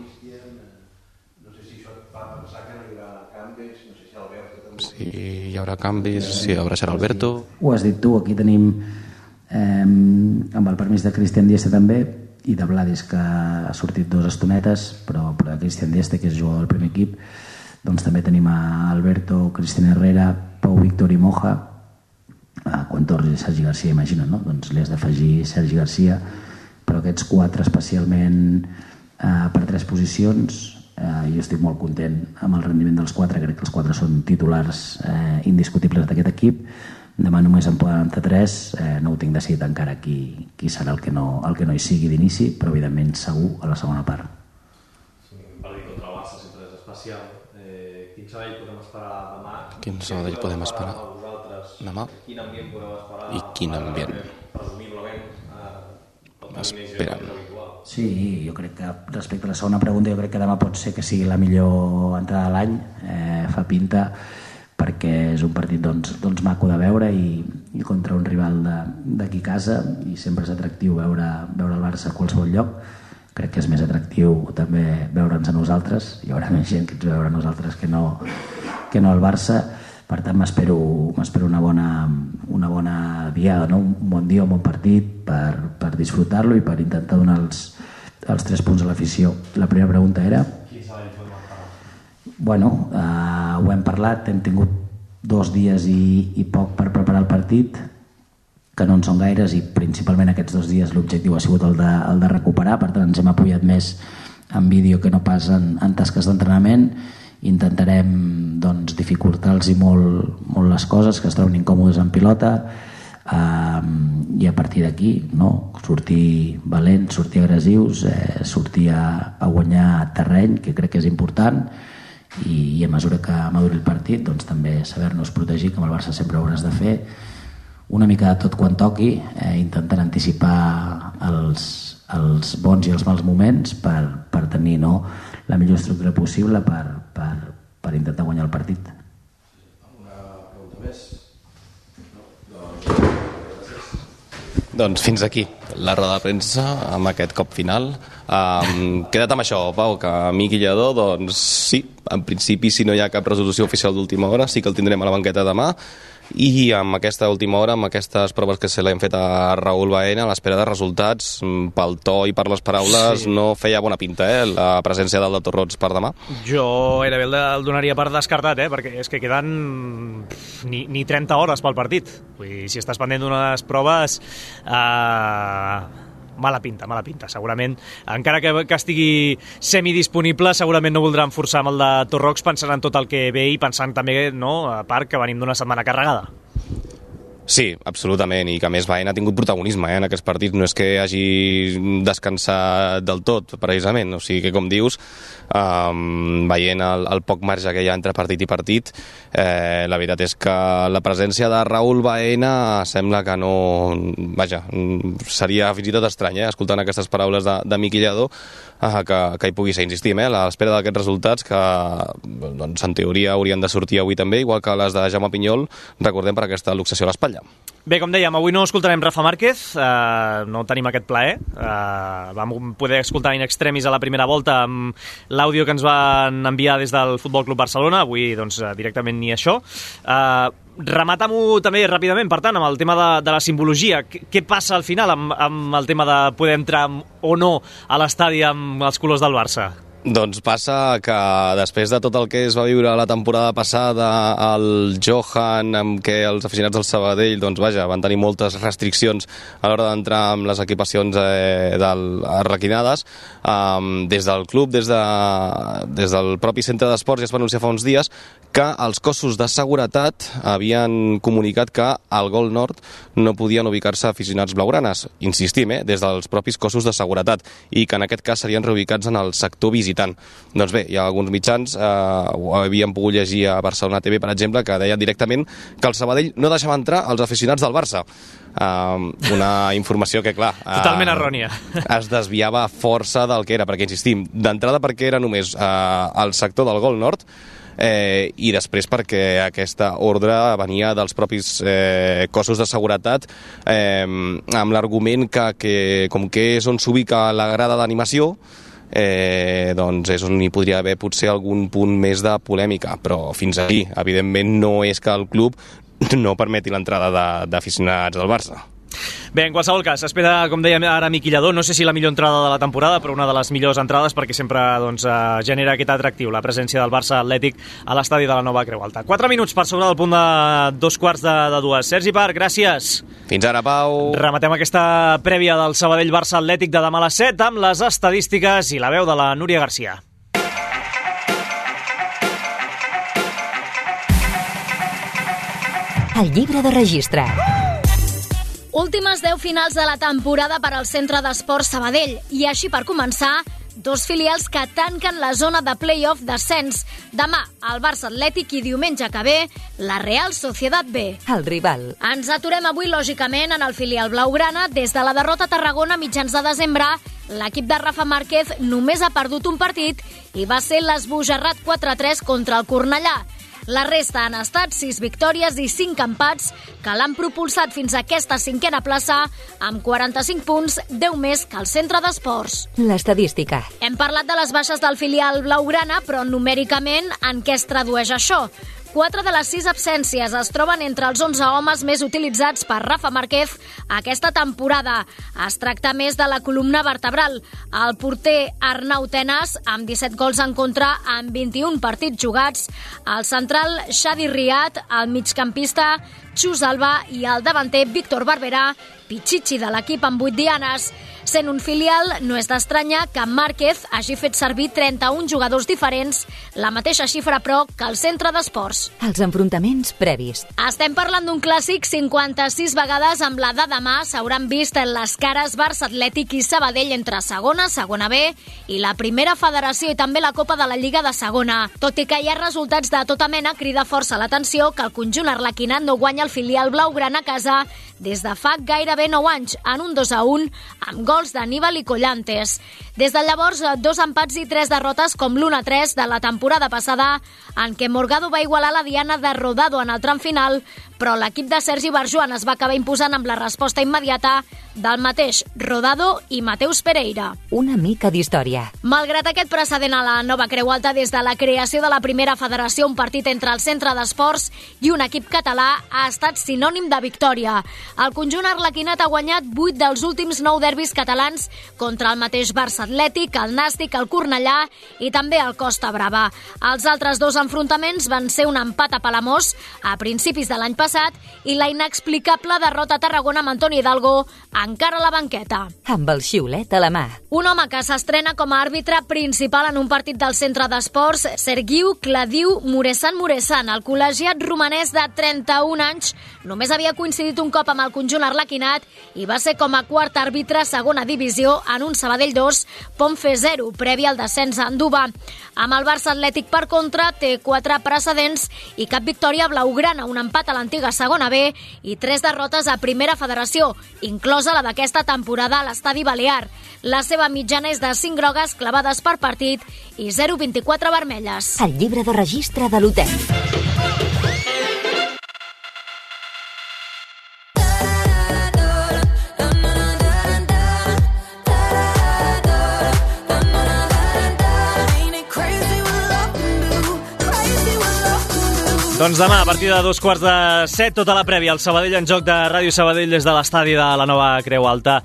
Si hi haurà canvis, si hi haurà Xer Alberto... Ho has dit tu, aquí tenim eh, amb el permís de Cristian Dieste també i de Vladis, que ha sortit dues estonetes, però, però de Cristian Dieste, que és jugador del primer equip, doncs també tenim a Alberto, Cristian Herrera, Pau Víctor i Moja. Ah, quan torni Sergi Garcia, imagina, no? Doncs li has d'afegir Sergi Garcia, però aquests quatre especialment eh, per tres posicions. Eh, jo estic molt content amb el rendiment dels quatre, crec que els quatre són titulars eh, indiscutibles d'aquest equip. Demà només en poden entrar tres, eh, no ho tinc decidit encara qui, qui serà el que, no, el que no hi sigui d'inici, però evidentment segur a la segona part. Sí, un partit contra el Barça sempre és especial. Eh, quin Sabadell podem esperar demà? Quin Sabadell podem esperar demà? Quin ambient podeu esperar? I quin ambient? Presumiblement eh, esperem. Sí, jo crec que respecte a la segona pregunta, jo crec que demà pot ser que sigui la millor entrada de l'any. Eh, fa pinta, perquè és un partit doncs, doncs maco de veure i, i contra un rival d'aquí casa, i sempre és atractiu veure, veure el Barça a qualsevol lloc. Crec que és més atractiu també veure'ns a nosaltres. Hi haurà més gent que ens veure a nosaltres que no, que no al Barça. Per tant, m'espero una bona, una bona diada, no? Un bon dia, un bon partit per, per disfrutar-lo i per intentar donar els, els tres punts a l'afició. La primera pregunta era... Bueno, eh, ho hem parlat, hem tingut dos dies i, i poc per preparar el partit, que no en són gaires, i principalment aquests dos dies l'objectiu ha sigut el de, el de recuperar. Per tant, ens hem apoyat més en vídeo que no pas en, en tasques d'entrenament. Intentarem doncs, dificultar-los molt, molt les coses, que es troben incòmodes en pilota, eh, i a partir d'aquí, no? Sortir valents, sortir agressius, eh, sortir a, a guanyar terreny, que crec que és important, i, i a mesura que maduri el partit doncs, també saber-nos protegir, que amb el Barça sempre ho hauràs de fer, una mica de tot quan toqui, eh, intentant anticipar els, els bons i els mals moments per, per tenir, no, la millor estructura possible per, per, per intentar guanyar el partit. Alguna pregunta més? No? Doncs, doncs fins aquí la roda de premsa amb aquest cop final. Um, queda't amb això, Pau, que amic i llador, doncs sí, en principi si no hi ha cap resolució oficial d'última hora sí que el tindrem a la banqueta demà, i amb aquesta última hora, amb aquestes proves que se l'hem fet a Raúl Baena, a l'espera de resultats, pel to i per les paraules, sí, no feia bona pinta, eh, la presència del de Torrots per demà. Jo gairebé el donaria per descartat, eh, perquè és que queden ni, ni trenta hores pel partit. Vull dir, si estàs pendent d'unes proves... Eh... Mala pinta, mala pinta. Segurament, encara que, que estigui semidisponible, segurament no voldran forçar amb el de Torrox, pensant en tot el que ve i pensant també, no, a part, que venim d'una setmana carregada. Sí, absolutament, i que a més Baena ha tingut protagonisme eh, en aquests partits, no és que hagi descansat del tot, precisament, o sigui que, com dius, um, veient el, el poc marge que hi ha entre partit i partit, eh, la veritat és que la presència de Raúl Baena sembla que no... Vaja, seria fins i tot estrany, eh, escoltant aquestes paraules de, de Miqui Lladó, eh, que, que hi pugui ser, insistim, eh, a l'espera d'aquests resultats que, doncs, en teoria haurien de sortir avui també, igual que les de Jaume Pinyol, recordem, per aquesta luxació a l'espatlla. Bé, com dèiem, avui no escoltarem Rafa Márquez, eh, no tenim aquest plaer. Eh, vam poder escoltar in extremis a la primera volta amb l'àudio que ens van enviar des del Futbol Club Barcelona, avui doncs, directament ni això. Eh, Rematam-ho també ràpidament, per tant, amb el tema de, de la simbologia. Què, què passa al final amb, amb el tema de poder entrar o no a l'estadi amb els colors del Barça? Doncs passa que després de tot el que es va viure la temporada passada, el Johan, amb què els aficionats del Sabadell, doncs vaja, van tenir moltes restriccions a l'hora d'entrar amb les equipacions eh, del, arrequinades, um, des del club, des, de, des del propi centre d'esports, ja es va anunciar fa uns dies que els cossos de seguretat havien comunicat que al Gol Nord no podien ubicar-se aficionats blaugranes. Insistim, eh, des dels propis cossos de seguretat, i que en aquest cas serien reubicats en el sector visitant. Doncs bé, hi ha alguns mitjans, eh, ho havíem pogut llegir a Barcelona T V, per exemple, que deien directament que el Sabadell no deixava entrar els aficionats del Barça. Uh, una informació que, clar... Uh, Totalment errònia. Es desviava força del que era, perquè, insistim, d'entrada perquè era només uh, el sector del Gol Nord, Eh, i després perquè aquesta ordre venia dels propis eh, cossos de seguretat, eh, amb l'argument que, que com que és on s'ubica la grada d'animació, eh, doncs és on hi podria haver potser algun punt més de polèmica, però fins aquí, evidentment, no és que el club no permeti l'entrada d'aficionats del Barça. Bé, en qualsevol cas, espera, com dèiem ara Miqui Lladó, no sé si la millor entrada de la temporada, però una de les millors entrades perquè sempre doncs, eh, genera aquest atractiu, la presència del Barça Atlètic a l'estadi de la Nova Creu Alta. Quatre minuts per sobre del punt de dos quarts de, de dues. Sergi Parc, gràcies. Fins ara, Pau. Rematem aquesta prèvia del Sabadell-Barça Atlètic de demà a les set amb les estadístiques i la veu de la Núria Garcia. El llibre de registre. Últimes deu finals de la temporada per al Centre d'Esports Sabadell i així per començar, dos filials que tanquen la zona de play-off d'ascens. Demà el Barça Atlètic i diumenge que ve la Real Sociedad B. El rival. Ens aturem avui lògicament en el filial blaugrana. Des de la derrota a Tarragona a mitjans de desembre, l'equip de Rafa Márquez només ha perdut un partit i va ser l'esbojarrat quatre a tres contra el Cornellà. La resta han estat sis victòries i cinc empats que l'han propulsat fins a aquesta cinquena plaça amb quaranta-cinc punts, deu més que el Centre d'Esports. L'estadística. Hem parlat de les baixes del filial blaugrana, però numèricament en què es tradueix això? Quatre de les sis absències es troben entre els onze homes més utilitzats per Rafa Márquez aquesta temporada. Es tracta més de la columna vertebral. El porter Arnau Tenas, amb disset gols en contra en vint-i-un partits jugats, el central Xadi Riad, el migcampista Xus Alba i el davanter Víctor Barberà, pitxitxi de l'equip amb vuit dianes. Sent un filial, no és d'estranyar que Márquez hagi fet servir trenta-un jugadors diferents, la mateixa xifra, però, que el Centre d'Esports. Els enfrontaments previs. Estem parlant d'un clàssic cinquanta-sis vegades amb la de demà s'hauran vist les cares Barça Atlètic i Sabadell entre segona, segona B i la primera federació i també la Copa de la Lliga de segona. Tot i que hi ha resultats de tota mena, crida força l'atenció que el conjunt arlequinat no guanya el filial blaugrana a casa des de fa gairebé nou anys, en un dos a un, amb gols d'Aníbal i Collantes. Des de llavors, dos empats i tres derrotes com l'u a tres de la temporada passada, en què Morgado va igualar la diana de Rodado en el tram final, però l'equip de Sergi Barjuan es va acabar imposant amb la resposta immediata del mateix Rodado i Mateus Pereira. Una mica d'història. Malgrat aquest precedent a la Nova Creu Alta, des de la creació de la primera federació, un partit entre el Centre d'Esports i un equip català ha estat sinònim de victòria. El conjunt arlequinat ha guanyat vuit dels últims nou derbis catalans contra el mateix Barça Atlètic, el Nàstic, el Cornellà i també el Costa Brava. Els altres dos enfrontaments van ser un empat a Palamós a principis de l'any passat i la inexplicable derrota a Tarragona amb Antoni Hidalgo a encara a la banqueta. Amb el xiulet a la mà. Un home que s'estrena com a àrbitre principal en un partit del centre d'esports, Sergiu Cladiu Muresan Muresan, el col·legiat romanès de trenta-un anys, només havia coincidit un cop amb el conjunt arlequinat i va ser com a quart àrbitre a segona divisió en un Sabadell dos, Ponfe zero, previ al descens a Andúba. Amb el Barça Atlètic, per contra, té quatre precedents i cap victòria blaugrana, un empat a l'antiga segona B i tres derrotes a primera federació, inclosa la d'aquesta temporada a l'Estadi Balear. La seva mitjana és de cinc grogues clavades per partit i zero coma vint-i-quatre vermelles. El llibre de registre de l'hotel. Doncs demà, a partir de dos quarts de set, tota la prèvia, el Sabadell en joc de Ràdio Sabadell des de l'estadi de la nova Creu Alta.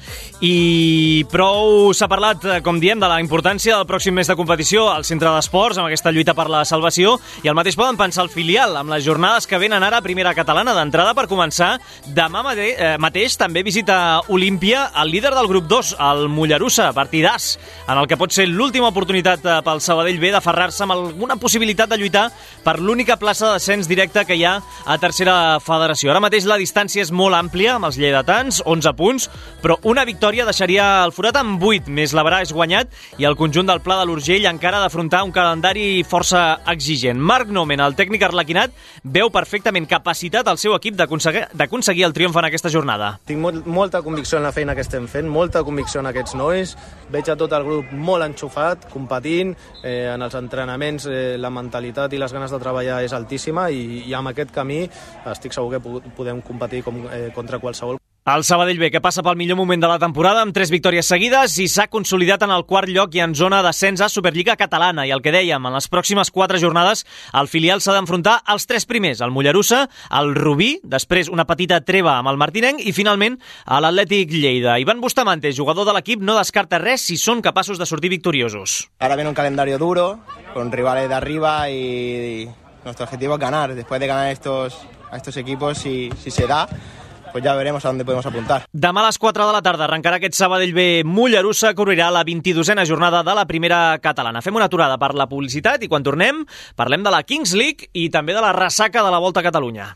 I prou s'ha parlat, com diem, de la importància del pròxim mes de competició al centre d'esports, amb aquesta lluita per la salvació, i el mateix poden pensar el filial, amb les jornades que venen ara a Primera Catalana. D'entrada, per començar, demà mate eh, mateix també visita Olímpia el líder del grup dos, el Mollerussa, partidàs, en el que pot ser l'última oportunitat pel Sabadell B d'aferrar-se amb alguna possibilitat de lluitar per l'única plaça de descens directe que hi ha a tercera federació. Ara mateix la distància és molt àmplia amb els lleidatans, onze punts, però una victòria deixaria el forat amb vuit, més l'Averà és guanyat i el conjunt del Pla de l'Urgell encara ha d'afrontar un calendari força exigent. Marc Nomen, el tècnic arlequinat, veu perfectament capacitat el seu equip d'aconseguir el triomf en aquesta jornada. Tinc molt, molta convicció en la feina que estem fent, molta convicció en aquests nois, veig a tot el grup molt enxufat, competint, eh, en els entrenaments eh, la mentalitat i les ganes de treballar és altíssima i, i amb aquest camí estic segur que podem competir com, eh, contra qualsevol. El Sabadell B, que passa pel millor moment de la temporada amb tres victòries seguides i s'ha consolidat en el quart lloc i en zona d'ascens a Superliga Catalana. I el que dèiem, en les pròximes quatre jornades el filial s'ha d'enfrontar als tres primers, el Mollerussa, el Rubí, després una petita treva amb el Martinenc i finalment a l'Atlètic Lleida. Iván Bustamante, jugador de l'equip, no descarta res si són capaços de sortir victoriosos. Ahora viene un calendario duro, con rivales de arriba y nuestro objetivo es ganar. Después de ganar estos, a estos equipos, si, si se da, pues ya veremos a dónde podemos apuntar. Demà a les quatre de la tarda arrencarà aquest Sabadell B Mollerussa, que obrirà la vint-i-dosena jornada de la Primera Catalana. Fem una aturada per la publicitat i quan tornem parlem de la Kings League i també de la ressaca de la Volta a Catalunya.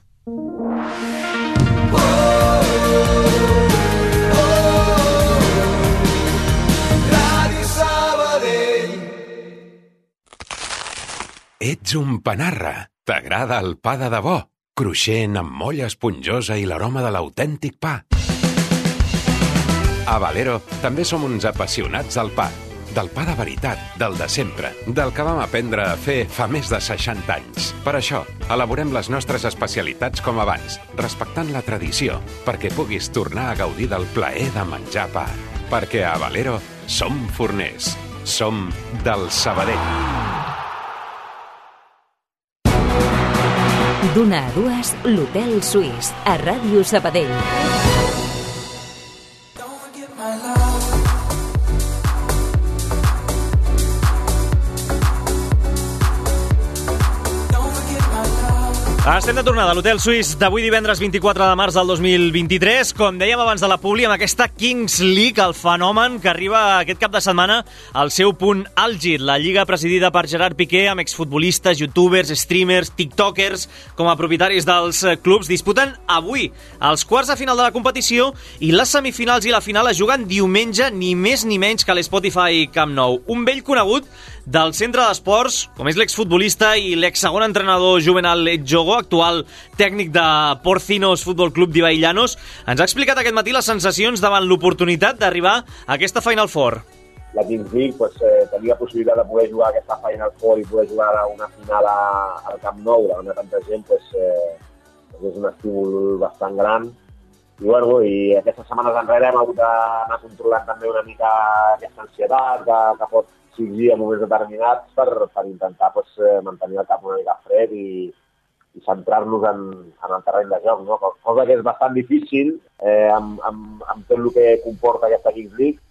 Ets un panarra. T'agrada el pa de debò? Cruixent, amb molla esponjosa i l'aroma de l'autèntic pa. A Valero també som uns apassionats del pa. Del pa de veritat, del de sempre, del que vam aprendre a fer fa més de seixanta anys. Per això, elaborem les nostres especialitats com abans, respectant la tradició, perquè puguis tornar a gaudir del plaer de menjar pa. Perquè a Valero som forners. Som del Sabadell. D'una a dues, l'Hotel Suís, a Ràdio Sabadell. Estem de tornada a l'Hotel Suís d'avui divendres vint-i-quatre de març del dos mil vint-i-tres. Com dèiem abans de la publi, amb aquesta Kings League, el fenomen que arriba aquest cap de setmana al seu punt àlgid. La lliga presidida per Gerard Piqué, amb exfutbolistes, youtubers, streamers, tiktokers, com a propietaris dels clubs, disputen avui els quarts de final de la competició i les semifinals i la final es juguen diumenge, ni més ni menys que a l'Spotify Camp Nou. Un vell conegut del centre d'esports, com és l'exfutbolista i l'exsegon entrenador Juvenal Etjogo, actual tècnic de Porcinos Futbol Club d'Ivaillanos, ens ha explicat aquest matí les sensacions davant l'oportunitat d'arribar a aquesta Final Four. La Kings League pues, eh, tenia la possibilitat de poder jugar a aquesta Final Four i poder jugar a una final a, al Camp Nou davant de tanta gent, pues, eh, és un estímul bastant gran. I, bueno, i aquestes setmanes enrere hem hagut d'anar controlant també una mica aquesta ansietat que, que pot sorgir en moments determinats per, per intentar pues, mantenir el cap una mica fred i, i centrar-nos en, en el terreny de joc, no? Cosa que és bastant difícil eh, amb, amb, amb tot el que comporta aquesta Kings League,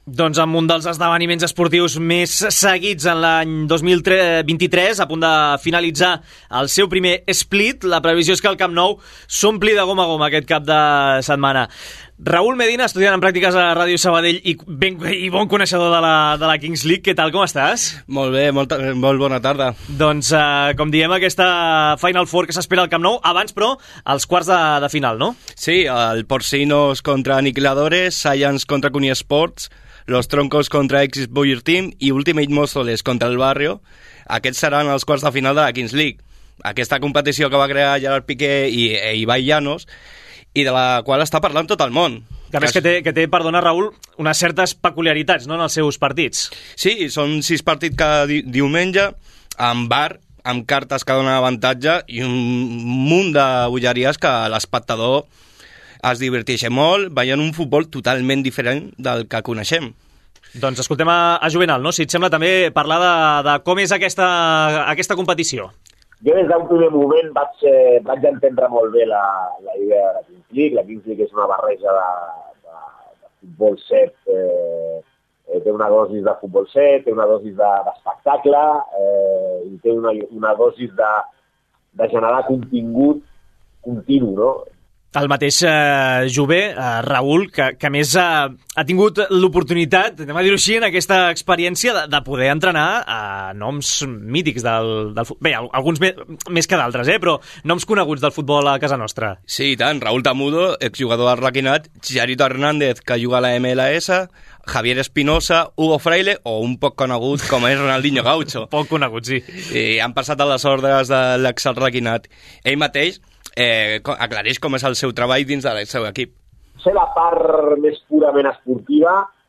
Doncs amb un dels esdeveniments esportius més seguits en l'any dos mil vint-i-tres, a punt de finalitzar el seu primer split, la previsió és que el Camp Nou s'ompli de goma a goma aquest cap de setmana. Raúl Medina, estudiant en pràctiques a Ràdio Sabadell i, ben, i bon coneixedor de la, de la Kings League. Què tal, com estàs? Molt bé, molt, molt bona tarda. Doncs, eh, com diem, aquesta Final Four que s'espera al Camp Nou, abans, però, els quarts de, de final, no? Sí, el Porcinos contra Aniquiladores, Science contra Cuny Sports, Los Troncos contra Exis Boyer Team i Ultimate Móstoles contra el Barrio. Aquests seran els quarts de final de la Kings League. Aquesta competició que va crear Gerard Piqué i e Ibai Llanos, i de la qual està parlant tot el món. Que a més que té, que té, perdona, Raül, unes certes peculiaritats, no?, en els seus partits. Sí, són sis partits cada di diumenge, amb bar, amb cartes que donen avantatge i un munt de bogeries que l'espectador es diverteix molt veient un futbol totalment diferent del que coneixem. Doncs escoltem a, a Juvenal, no?, si et sembla també parlar de, de com és aquesta, aquesta competició. Jo des d'un primer moment vaig, eh, vaig entendre molt bé la, la idea de la Kings League. La Kings League és una barreja de, de, de futbol set, eh, eh, té una dosis de futbol set, té una dosis d'espectacle de, eh, i té una, una dosis de, de generar contingut continu, no? El mateix eh, Jové, eh, Raül, que, que més eh, ha tingut l'oportunitat, anem a dir-ho així, en aquesta experiència de, de poder entrenar a noms mítics del, del futbol. Bé, alguns me, més que d'altres, eh, però noms coneguts del futbol a casa nostra. Sí, i tant. Raúl Tamudo, exjugador del Raquinat, Chicharito Hernández, que juga a la M L S, Javier Espinosa, Hugo Fraile o un poc conegut com és Ronaldinho Gaucho. Poc conegut, sí. I han passat a les ordres de l'ex Raquinat. Ell mateix Eh, aclareix com és el seu treball dins del seu equip. Sé la part més purament esportiva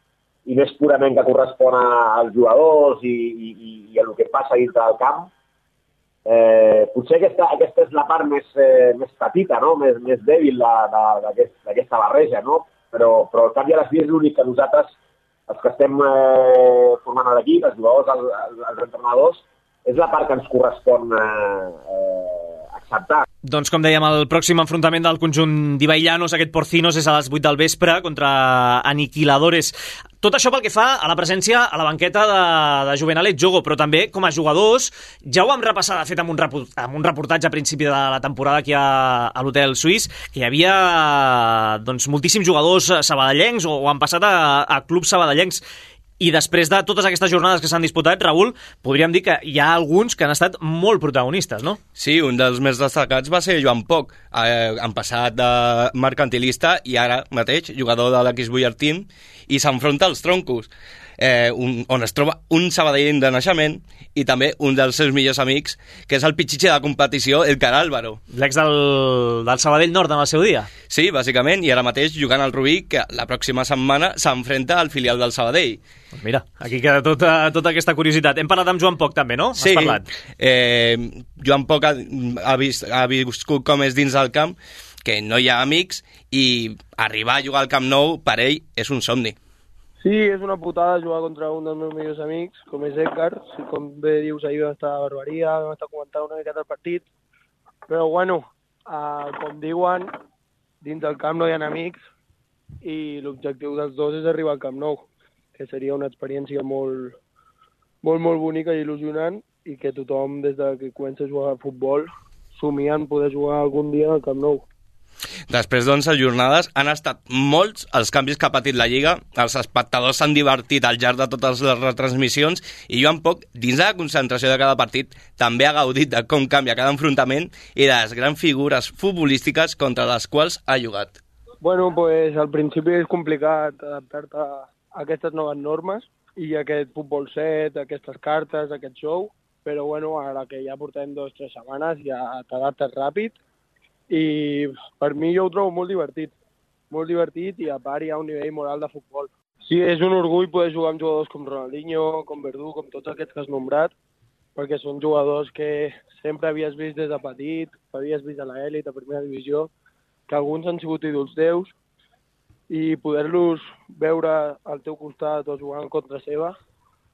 i més purament que correspon als jugadors i, i, i a el que passa dintre del camp. Eh, potser aquesta, aquesta és la part més, eh, més petita, no? més, més dèbil d'aquesta aquest, barreja, no? però, però al cap i a la fi és l'únic que nosaltres, els que estem eh, formant l'equip, els jugadors, els, els, els entrenadors, és la part que ens correspon eh, eh, acceptar. Doncs com dèiem, el pròxim enfrontament del conjunt d'Ibai Llanos, aquest Porcinos, és a les vuit del vespre contra Aniquiladores. Tot això pel que fa a la presència a la banqueta de, de Juvenalet Jogo, però també com a jugadors, ja ho vam repassar, de fet, amb un, amb un reportatge a principi de la temporada aquí a, a l'Hotel Suís, que hi havia doncs, moltíssims jugadors sabadellencs o, o han passat a, a clubs sabadellencs. I després de totes aquestes jornades que s'han disputat, Raül, podríem dir que hi ha alguns que han estat molt protagonistes, no? Sí, un dels més destacats va ser Joan Poc, eh, han passat de mercantilista i ara mateix jugador de l'X Boyer Team, i s'enfronta als Troncos, eh, un, on es troba un sabadell de naixement i també un dels seus millors amics, que és el pitxitxe de competició, Edgar Álvaro. L'ex del, del Sabadell Nord en el seu dia. Sí, bàsicament, i ara mateix jugant al Rubí, que la pròxima setmana s'enfrenta al filial del Sabadell. Doncs mira, aquí queda tota, tota aquesta curiositat. Hem parlat amb Joan Poc també, no? Sí, Has parlat. Eh, Joan Poc ha, ha, vist, ha viscut com és dins del camp, que no hi ha amics, i arribar a jugar al Camp Nou per ell és un somni. Sí, és una putada jugar contra un dels meus millors amics, com és Edgar. Sí, com bé dius, ahir vam estar a Barberia, vam estar comentant una miqueta el partit. Però, bueno, eh, com diuen, dins del camp no hi ha amics i l'objectiu dels dos és arribar al Camp Nou, que seria una experiència molt, molt, molt bonica i il·lusionant i que tothom, des de que comença a jugar a futbol, somiant poder jugar algun dia al Camp Nou. Després d'onze jornades han estat molts els canvis que ha patit la Lliga, els espectadors s'han divertit al llarg de totes les retransmissions i Joan Poc, dins de la concentració de cada partit, també ha gaudit de com canvia cada enfrontament i de les grans figures futbolístiques contra les quals ha jugat. Bueno, pues al principi és complicat adaptar-te a aquestes noves normes i aquest futbol set, aquestes cartes, aquest show, però bueno, ara que ja portem dos o tres setmanes ja t'adaptes ràpid i per mi jo ho trobo molt divertit, molt divertit i a part hi ha un nivell moral de futbol. Sí, és un orgull poder jugar amb jugadors com Ronaldinho, com Verdú, com tots aquests que has nombrat, perquè són jugadors que sempre havies vist des de petit, havies vist a l'elit, a primera divisió, que alguns han sigut ídols teus, i poder-los veure al teu costat o jugant contra seva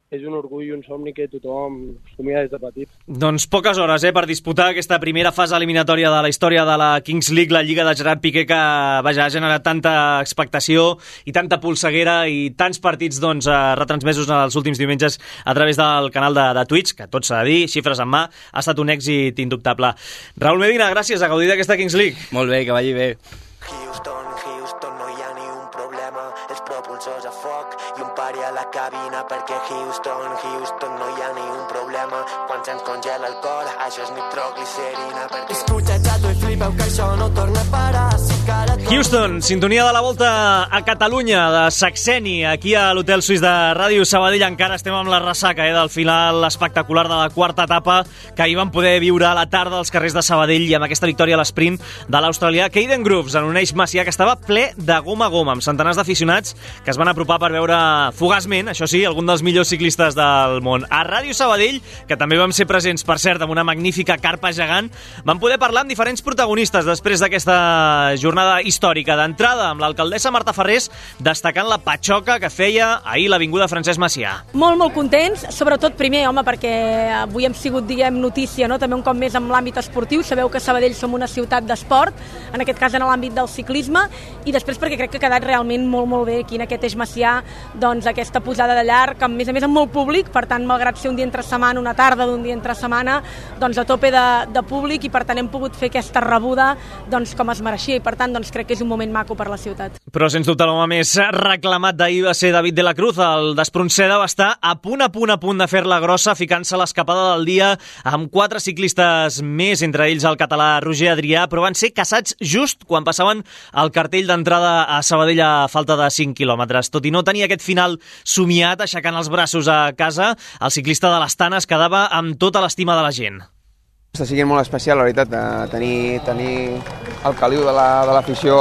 és un orgull i un somni que tothom somia des de petit. Doncs poques hores eh, per disputar aquesta primera fase eliminatòria de la història de la Kings League, la lliga de Gerard Piqué, que vaja, ha generat tanta expectació i tanta polseguera i tants partits doncs, retransmesos els últims diumenges a través del canal de, de Twitch, que tot s'ha de dir, xifres en mà, ha estat un èxit indubtable. Raúl Medina, gràcies, a gaudir d'aquesta Kings League. Molt bé, que vagi bé. Houston, Houston, no hi ha ni un problema, els propulsors a foc i un pari a la cabina, perquè Houston, Houston, no hi ha ni un problema, quan se'ns congela el cor, això és nitroglicerina, perquè... Escucha, xato, i flipeu que això no torna a parar, si cara... Houston, sintonia de la volta a Catalunya, de Saxeni, aquí a l'Hotel Suís de Ràdio Sabadell. Encara estem amb la ressaca eh, del final espectacular de la quarta etapa que ahir vam poder viure a la tarda als carrers de Sabadell i amb aquesta victòria a l'esprint de l'australià Caden Groves en un eix Macià que estava ple de goma a goma, amb centenars d'aficionats que es van apropar per veure fugaçment, això sí, algun dels millors ciclistes del món. A Ràdio Sabadell, que també vam ser presents, per cert, amb una magnífica carpa gegant, vam poder parlar amb diferents protagonistes després d'aquesta jornada històrica. D'entrada, amb l'alcaldessa Marta Ferrés, destacant la patxoca que feia ahir l'avinguda Francesc Macià. Molt, molt contents, sobretot primer, home, perquè avui hem sigut, diguem, notícia, no? També un cop més amb l'àmbit esportiu. Sabeu que Sabadell som una ciutat d'esport, en aquest cas en l'àmbit del ciclisme, i després perquè crec que ha quedat realment molt, molt bé aquí en aquest eix Macià, doncs aquesta posada de llarg, a més a més amb molt públic, per tant, malgrat ser un dia entre setmana, una tarda d'un dia entre setmana, doncs a tope de, de públic, i per tant hem pogut fer aquesta rebuda doncs com es mereixia, i per tant doncs crec que és un moment maco per la ciutat. Però sens dubte l'home més reclamat d'ahir va ser David de la Cruz. El d'Espronceda va estar a punt, a punt, a punt de fer-la grossa, ficant-se l'escapada del dia amb quatre ciclistes més, entre ells el català Roger Adrià, però van ser caçats just quan passaven el cartell d'entrada a Sabadell a falta de cinc quilòmetres. Tot i no tenir aquest final somiat, aixecant els braços a casa, el ciclista de l'Astana es quedava amb tota l'estima de la gent. Està sent molt especial, la veritat, de tenir, tenir el caliu de l'afició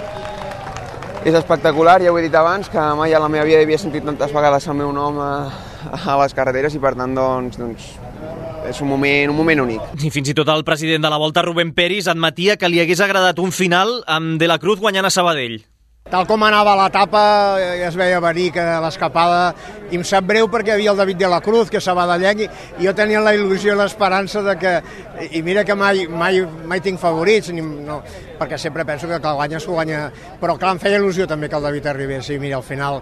és espectacular. Ja ho he dit abans, que mai a la meva vida havia sentit tantes vegades el meu nom a, a les carreteres i per tant doncs, doncs és un moment, un moment únic. I fins i tot el president de la Volta, Rubén Peris, admetia que li hagués agradat un final amb De la Cruz guanyant a Sabadell. Tal com anava l'etapa, ja es veia venir que l'escapada, i em sap greu perquè hi havia el David de la Cruz, que és sabadellenc, i jo tenia la il·lusió i l'esperança de que, i mira que mai, mai, mai tinc favorits, ni, no, perquè sempre penso que el guanya s'ho guanya, però clar, em feia il·lusió també que el David arribés, i mira, al final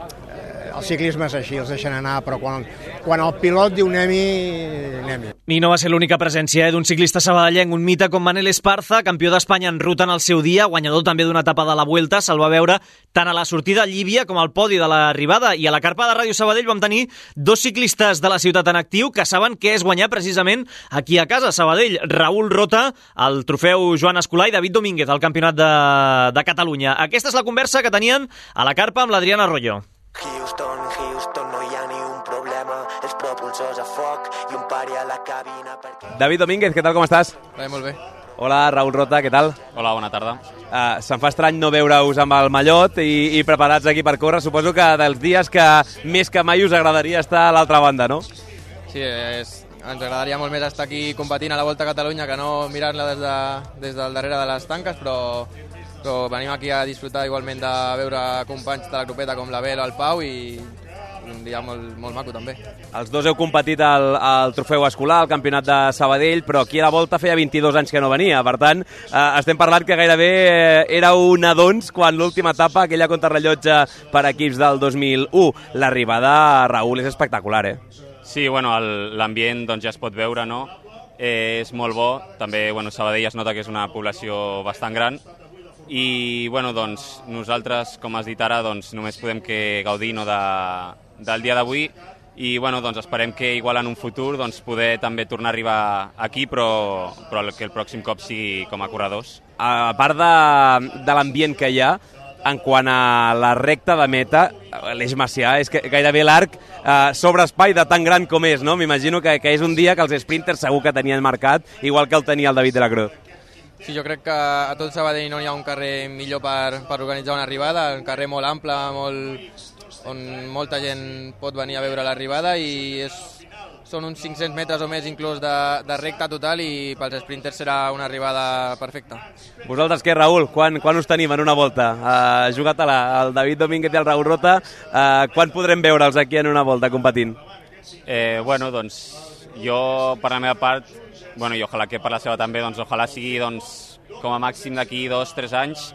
el ciclisme és així, els deixen anar, però quan, quan el pilot diu anem-hi, anem-hi. I no va ser l'única presència eh, d'un ciclista sabadellenc, un mite com Manel Esparza, campió d'Espanya en ruta en el seu dia, guanyador també d'una etapa de la Vuelta, se'l va veure tant a la sortida a Llívia com al podi de l'arribada, i a la carpa de Ràdio Sabadell vam tenir dos ciclistes de la ciutat en actiu que saben què és guanyar precisament aquí a casa, a Sabadell. Raúl Rota, el trofeu Joan Escolà, i David Domínguez, el campionat de, de Catalunya. Aquesta és la conversa que tenien a la carpa amb l'Adriana Arroyo. Houston, Houston, no hi ha ni un problema, els propulsors a foc i un pari a la cabina perquè... David Domínguez, què tal, com estàs? Bé, molt bé. Hola, Raúl Rota, què tal? Hola, bona tarda. Uh, se'm fa estrany no veure-us amb el mallot i, i preparats aquí per córrer. Suposo que dels dies que més que mai us agradaria estar a l'altra banda, no? Sí, és, ens agradaria molt més estar aquí competint a la Volta a Catalunya que no mirar-la des, de, des del darrere de les tanques, però... però venim aquí a disfrutar igualment de veure companys de la grupeta com l'Abel o el Pau i un dia molt, molt maco també. Els dos heu competit al, al trofeu escolar, al campionat de Sabadell, però aquí a la Volta feia vint-i-dos anys que no venia, per tant eh, estem parlant que gairebé era un adons quan l'última etapa, aquella contrarrellotge per equips del dos mil u. L'arribada, Raúl, és espectacular, eh? Sí, bueno, l'ambient doncs, ja es pot veure, no? Eh, és molt bo, també bueno, Sabadell es nota que és una població bastant gran, i bueno, doncs, nosaltres, com has dit ara, doncs, només podem que gaudir no, de, del dia d'avui i bueno, doncs, esperem que igual en un futur doncs, poder també tornar a arribar aquí, però, però que el pròxim cop sigui com a corredors. A part de, de l'ambient que hi ha, en quant a la recta de meta, l'eix Macià és que gairebé l'arc eh, sobre espai de tan gran com és, no? M'imagino que, que és un dia que els sprinters segur que tenien marcat, igual que el tenia el David de la Cruz. Sí, jo crec que a tot Sabadell no hi ha un carrer millor per, per organitzar una arribada, un carrer molt ample, molt, on molta gent pot venir a veure l'arribada i és, són uns cinc-cents metres o més inclús de, de recta total i pels sprinters serà una arribada perfecta. Vosaltres què, Raúl? Quan, quan us tenim en una volta? Uh, jugat a la, el David Domínguez i el Raúl Rota, uh, quan podrem veure'ls aquí en una volta competint? Eh, bueno, doncs, jo, per la meva part, bueno, i ojalà que per la seva també, doncs, ojalà sigui, doncs, com a màxim d'aquí dos, tres anys,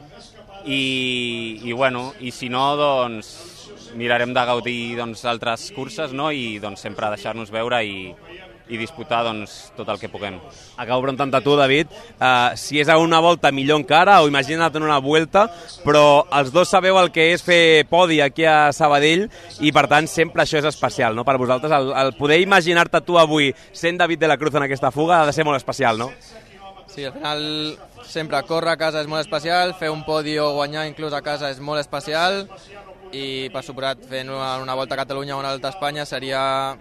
i, i bueno, i si no, doncs, mirarem de gaudir, doncs, altres curses, no?, i, doncs, sempre deixar-nos veure i, i disputar, doncs, tot el que puguem. Acabo preguntant a tu, David, uh, si és a una volta millor encara o imagina't en una vuelta, però els dos sabeu el que és fer podi aquí a Sabadell i, per tant, sempre això és especial, no?, per vosaltres. El, el poder imaginar-te tu avui sent David de la Cruz en aquesta fuga ha de ser molt especial, no? Sí, al final sempre córrer a casa és molt especial, fer un podi o guanyar inclús a casa és molt especial, i per suposat fent una, una volta a Catalunya o una volta a Espanya seria,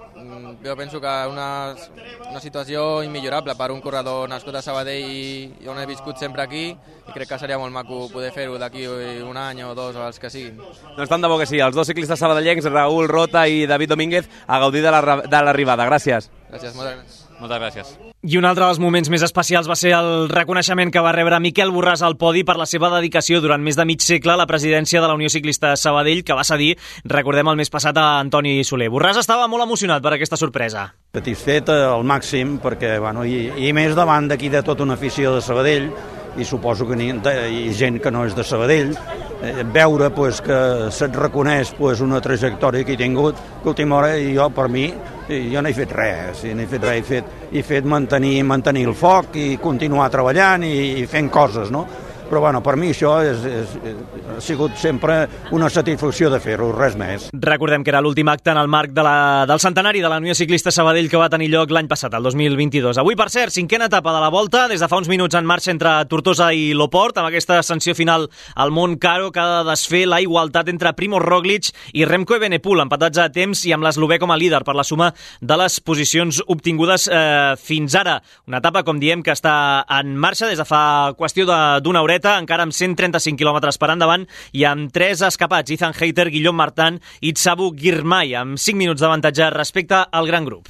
jo penso que una, una situació immillorable per un corredor nascut a Sabadell i, i on he viscut sempre aquí, i crec que seria molt maco poder fer-ho d'aquí un any o dos o els que siguin. Doncs tant de bo que sí, els dos ciclistes sabadellencs, Raül Rota i David Domínguez, a gaudir de l'arribada. Gràcies. Gràcies, moltes gràcies. Moltes gràcies. I un altre dels moments més especials va ser el reconeixement que va rebre Miquel Borràs al podi per la seva dedicació durant més de mig segle a la presidència de la Unió Ciclista Sabadell, que va cedir, recordem, el mes passat a Antoni Soler. Borràs estava molt emocionat per aquesta sorpresa. Satisfet al màxim, perquè, bueno, i, i més davant d'aquí de tota una afició de Sabadell, i suposo que hi ha gent que no és de Sabadell, eh, veure pues, que se't reconeix pues, una trajectòria que he tingut, que última hora i jo, per mi, jo no he fet res, sí, no he fet res, he fet, he fet mantenir, mantenir el foc i continuar treballant i, i fent coses, no? Però bueno, per mi això és, és, ha sigut sempre una satisfacció de fer-ho, res més. Recordem que era l'últim acte en el marc de la, del centenari de la Unió Ciclista Sabadell que va tenir lloc l'any passat, el dos mil vint-i-dos. Avui, per cert, cinquena etapa de la Volta, des de fa uns minuts en marxa entre Tortosa i Loport, amb aquesta ascensió final al Mont Caro que ha de desfer la igualtat entre Primož Roglič i Remco Evenepoel, empatats a temps i amb l'eslovè com a líder per la suma de les posicions obtingudes eh, fins ara. Una etapa, com diem, que està en marxa des de fa qüestió d'una horeta, encara amb cent trenta-cinc quilòmetres per endavant i amb tres escapats, Ethan Hayter, Guillaume Martin i Tsabu Girmay, amb cinc minuts d'avantatge respecte al gran grup.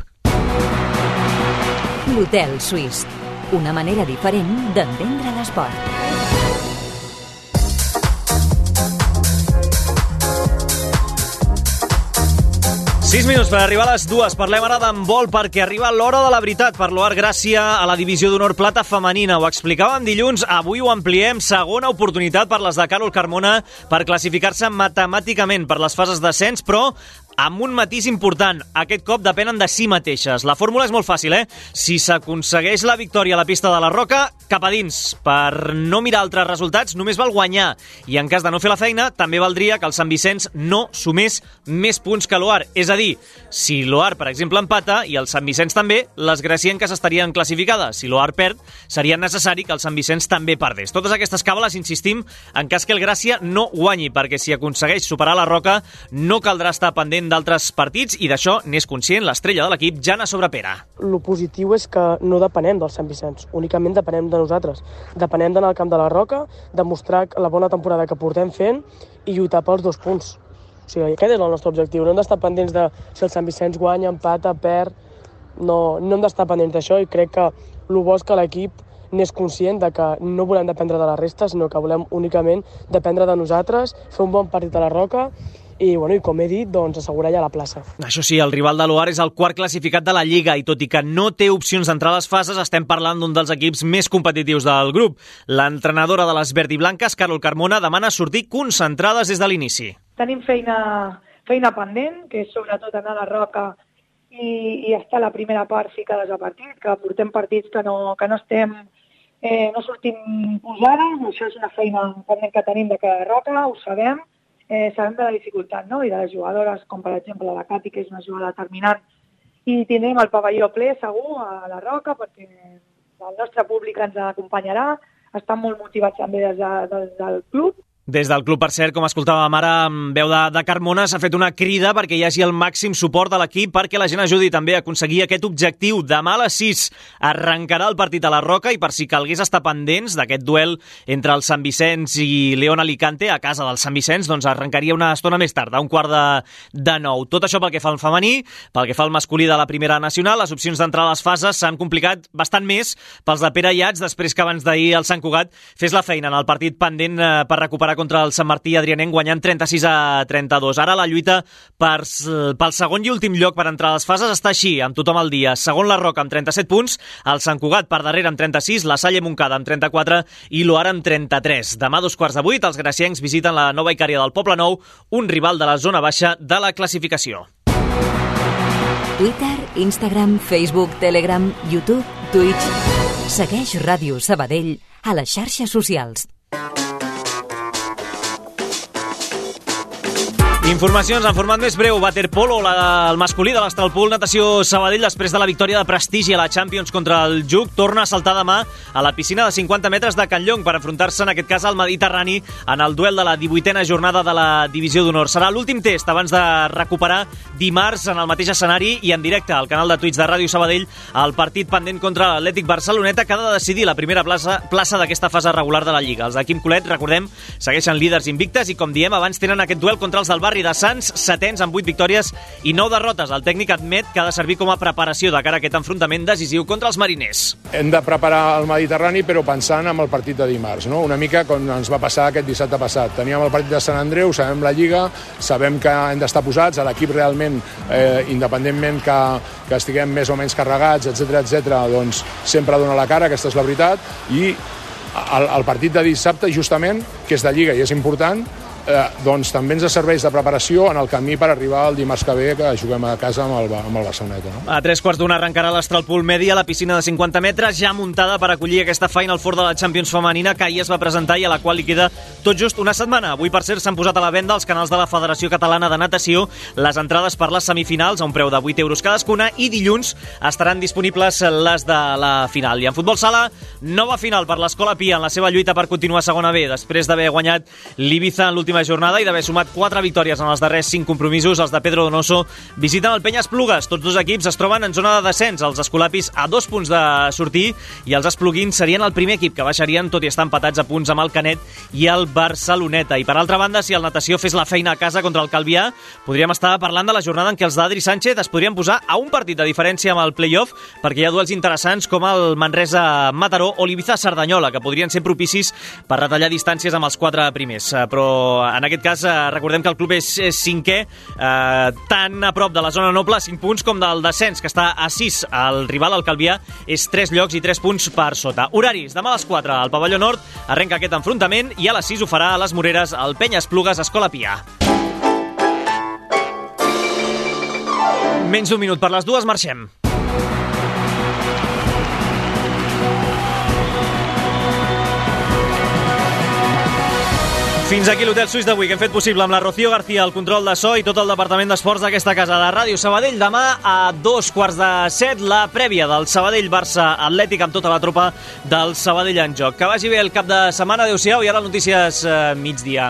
L'Hotel Suís, una manera diferent d'entendre l'esport. Sis minuts per arribar a les dues. Parlem ara d'handbol perquè arriba l'hora de la veritat per l'Oar Gràcia a la divisió d'honor plata femenina. Ho explicàvem dilluns, avui ho ampliem. Segona oportunitat per les de Carol Carmona per classificar-se matemàticament per les fases d'ascens, però amb un matís important. Aquest cop depenen de si mateixes. La fórmula és molt fàcil, eh? Si s'aconsegueix la victòria a la pista de la Roca, cap a dins. Per no mirar altres resultats, només val guanyar. I en cas de no fer la feina, també valdria que el Sant Vicenç no sumés més punts que l'Oar. És a dir, si l'Oar, per exemple, empata i el Sant Vicenç també, les gracienques estarien classificades. Si l'Oar perd, seria necessari que el Sant Vicenç també perdés. Totes aquestes càbales, insistim, en cas que el Gràcia no guanyi, perquè si aconsegueix superar la Roca, no caldrà estar pendent d'altres partits i d'això n'és conscient l'estrella de l'equip, Jana Sobrepera. Lo positiu és que no depenem del Sant Vicenç, únicament depenem de nosaltres. Depenem d'anar al camp de la Roca, demostrar la bona temporada que portem fent i lluitar pels dos punts. O sigui, aquest és el nostre objectiu. No hem d'estar pendents de si el Sant Vicenç guanya, empata, perd. No, no hem d'estar pendents d'això i crec que el bo és que l'equip n'és conscient de que no volem dependre de la resta, sinó que volem únicament dependre de nosaltres, fer un bon partit a la Roca i, bueno, i com he dit, doncs, assegurar ja la plaça. Això sí, el rival de l'Oar és el quart classificat de la Lliga i tot i que no té opcions d'entrar a les fases, estem parlant d'un dels equips més competitius del grup. L'entrenadora de les verdiblanques, Carol Carmona, demana sortir concentrades des de l'inici. Tenim feina, feina pendent, que és sobretot anar a la Roca i, i estar a la primera part ficades a partit, que portem partits que no, que no estem, eh, no sortim posades, això és una feina pendent que tenim de cada Roca, ho sabem. Eh, sabem de la dificultat, no?, i de les jugadores, com per exemple la Cati, que és una jugadora determinant, i tindrem el pavelló ple segur a la Roca perquè el nostre públic ens acompanyarà, estan molt motivats també des de, des del club. Des del club, per cert, com escoltàvem ara amb veu de, de Carmona, s'ha fet una crida perquè hi hagi el màxim suport de l'equip perquè la gent ajudi també a aconseguir aquest objectiu. Demà a les sis arrencarà el partit a la Roca i per si calgués estar pendents d'aquest duel entre el Sant Vicenç i León Alicante a casa del Sant Vicenç, doncs arrencaria una estona més tard, a un quart de, de nou. Tot això pel que fa al femení, pel que fa al masculí de la primera nacional, les opcions d'entrar a les fases s'han complicat bastant més pels de Pere Iats, després que abans d'ahir el Sant Cugat fes la feina en el partit pendent eh, per recuperar quedar contra el Sant Martí adrianenc guanyant trenta-sis a trenta-dos. Ara la lluita per, pel segon i últim lloc per entrar a les fases està així, amb tothom al dia. Segon la Roca amb trenta-set punts, el Sant Cugat per darrere amb trenta-sis, la Salle Montcada amb trenta-quatre i l'Oara amb trenta-tres. Demà a dos quarts de vuit els graciencs visiten la nova Icària del Poble Nou, un rival de la zona baixa de la classificació. Twitter, Instagram, Facebook, Telegram, YouTube, Twitch. Segueix Ràdio Sabadell a les xarxes socials. Informacions en format més breu. Waterpolo, la, el masculí de l'Astralpool Natació Sabadell, després de la victòria de prestigi a la Champions contra el Juc, torna a saltar demà a la piscina de cinquanta metres de Can Llong per enfrontar-se, en aquest cas, al Mediterrani en el duel de la divuitena jornada de la Divisió d'Honor. Serà l'últim test abans de recuperar dimarts en el mateix escenari i en directe al canal de Twitch de Ràdio Sabadell el partit pendent contra l'Atlètic Barceloneta, que ha de decidir la primera plaça, plaça d'aquesta fase regular de la Lliga. Els de Quim Colet, recordem, segueixen líders invictes i, com diem abans, tenen aquest duel contra els del Barri de Sants, setens amb vuit victòries i nou derrotes. El tècnic admet que ha de servir com a preparació de cara a aquest enfrontament decisiu contra els mariners. Hem de preparar el Mediterrani, però pensant en el partit de dimarts, no? Una mica com ens va passar aquest dissabte passat. Teníem el partit de Sant Andreu, sabem la Lliga, sabem que hem d'estar posats, a l'equip realment, eh, independentment que, que estiguem més o menys carregats, etcètera, etcètera, doncs sempre dona la cara, aquesta és la veritat, i el, el partit de dissabte, justament, que és de Lliga i és important, Eh, doncs també ens serveix de preparació en el camí per arribar al dimarts que ve, que juguem a casa amb el, amb el Barceloneta. No? A tres quarts d'una arrencarà l'Astralpool Media a la piscina de cinquanta metres, ja muntada per acollir aquesta Final Four de la Champions femenina que ahir es va presentar i a la qual li queda tot just una setmana. Avui, per cert, s'han posat a la venda als canals de la Federació Catalana de Natació les entrades per les semifinals a un preu de vuit euros cadascuna i dilluns estaran disponibles les de la final. I en futbol sala, nova final per l'Escola Pia en la seva lluita per continuar a segona B, després d'haver guanyat l'Ibiza en l'última jornada i d'haver sumat quatre victòries en els darrers cinc compromisos. Els de Pedro Donoso visiten el Peña Esplugues. Tots dos equips es troben en zona de descens. Els escolapis a dos punts de sortir i els espluguins serien el primer equip que baixarien, tot i estar empatats a punts amb el Canet i el Barceloneta. I per altra banda, si el Natació fes la feina a casa contra el Calvià, podríem estar parlant de la jornada en què els d'Adri Sánchez es podrien posar a un partit de diferència amb el play-off, perquè hi ha duels interessants com el Manresa-Mataró o l'Ibiza-Cerdanyola, que podrien ser propicis per retallar distàncies amb els quatre primers. Però en aquest cas, recordem que el club és cinquè, eh, tan a prop de la zona noble, cinc punts, com del descens, que està a sis. El rival, el Calvià, és tres llocs i tres punts per sota. Horaris, demà a les quatre al Pavelló Nord arrenca aquest enfrontament i a les sis ho farà a les Moreres el Peña Esplugues Escola Pia. Menys d'un minut per les dues, marxem. Fins aquí l'Hotel Suís d'avui, que hem fet possible amb la Rocío García, el control de so i tot el departament d'esports d'aquesta casa de Ràdio Sabadell. Demà a dos quarts de set, la prèvia del Sabadell-Barça Atlètic amb tota la tropa del Sabadell en joc. Que vagi bé el cap de setmana, adeu-siau, i ara notícies eh, migdia.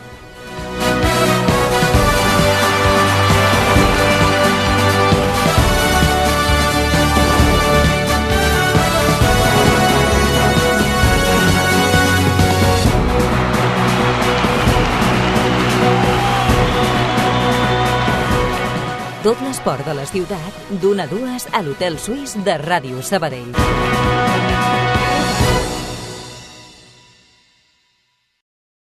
Tot l'esport de la ciutat, d'una a dues a l'Hotel Suís de Ràdio Sabadell.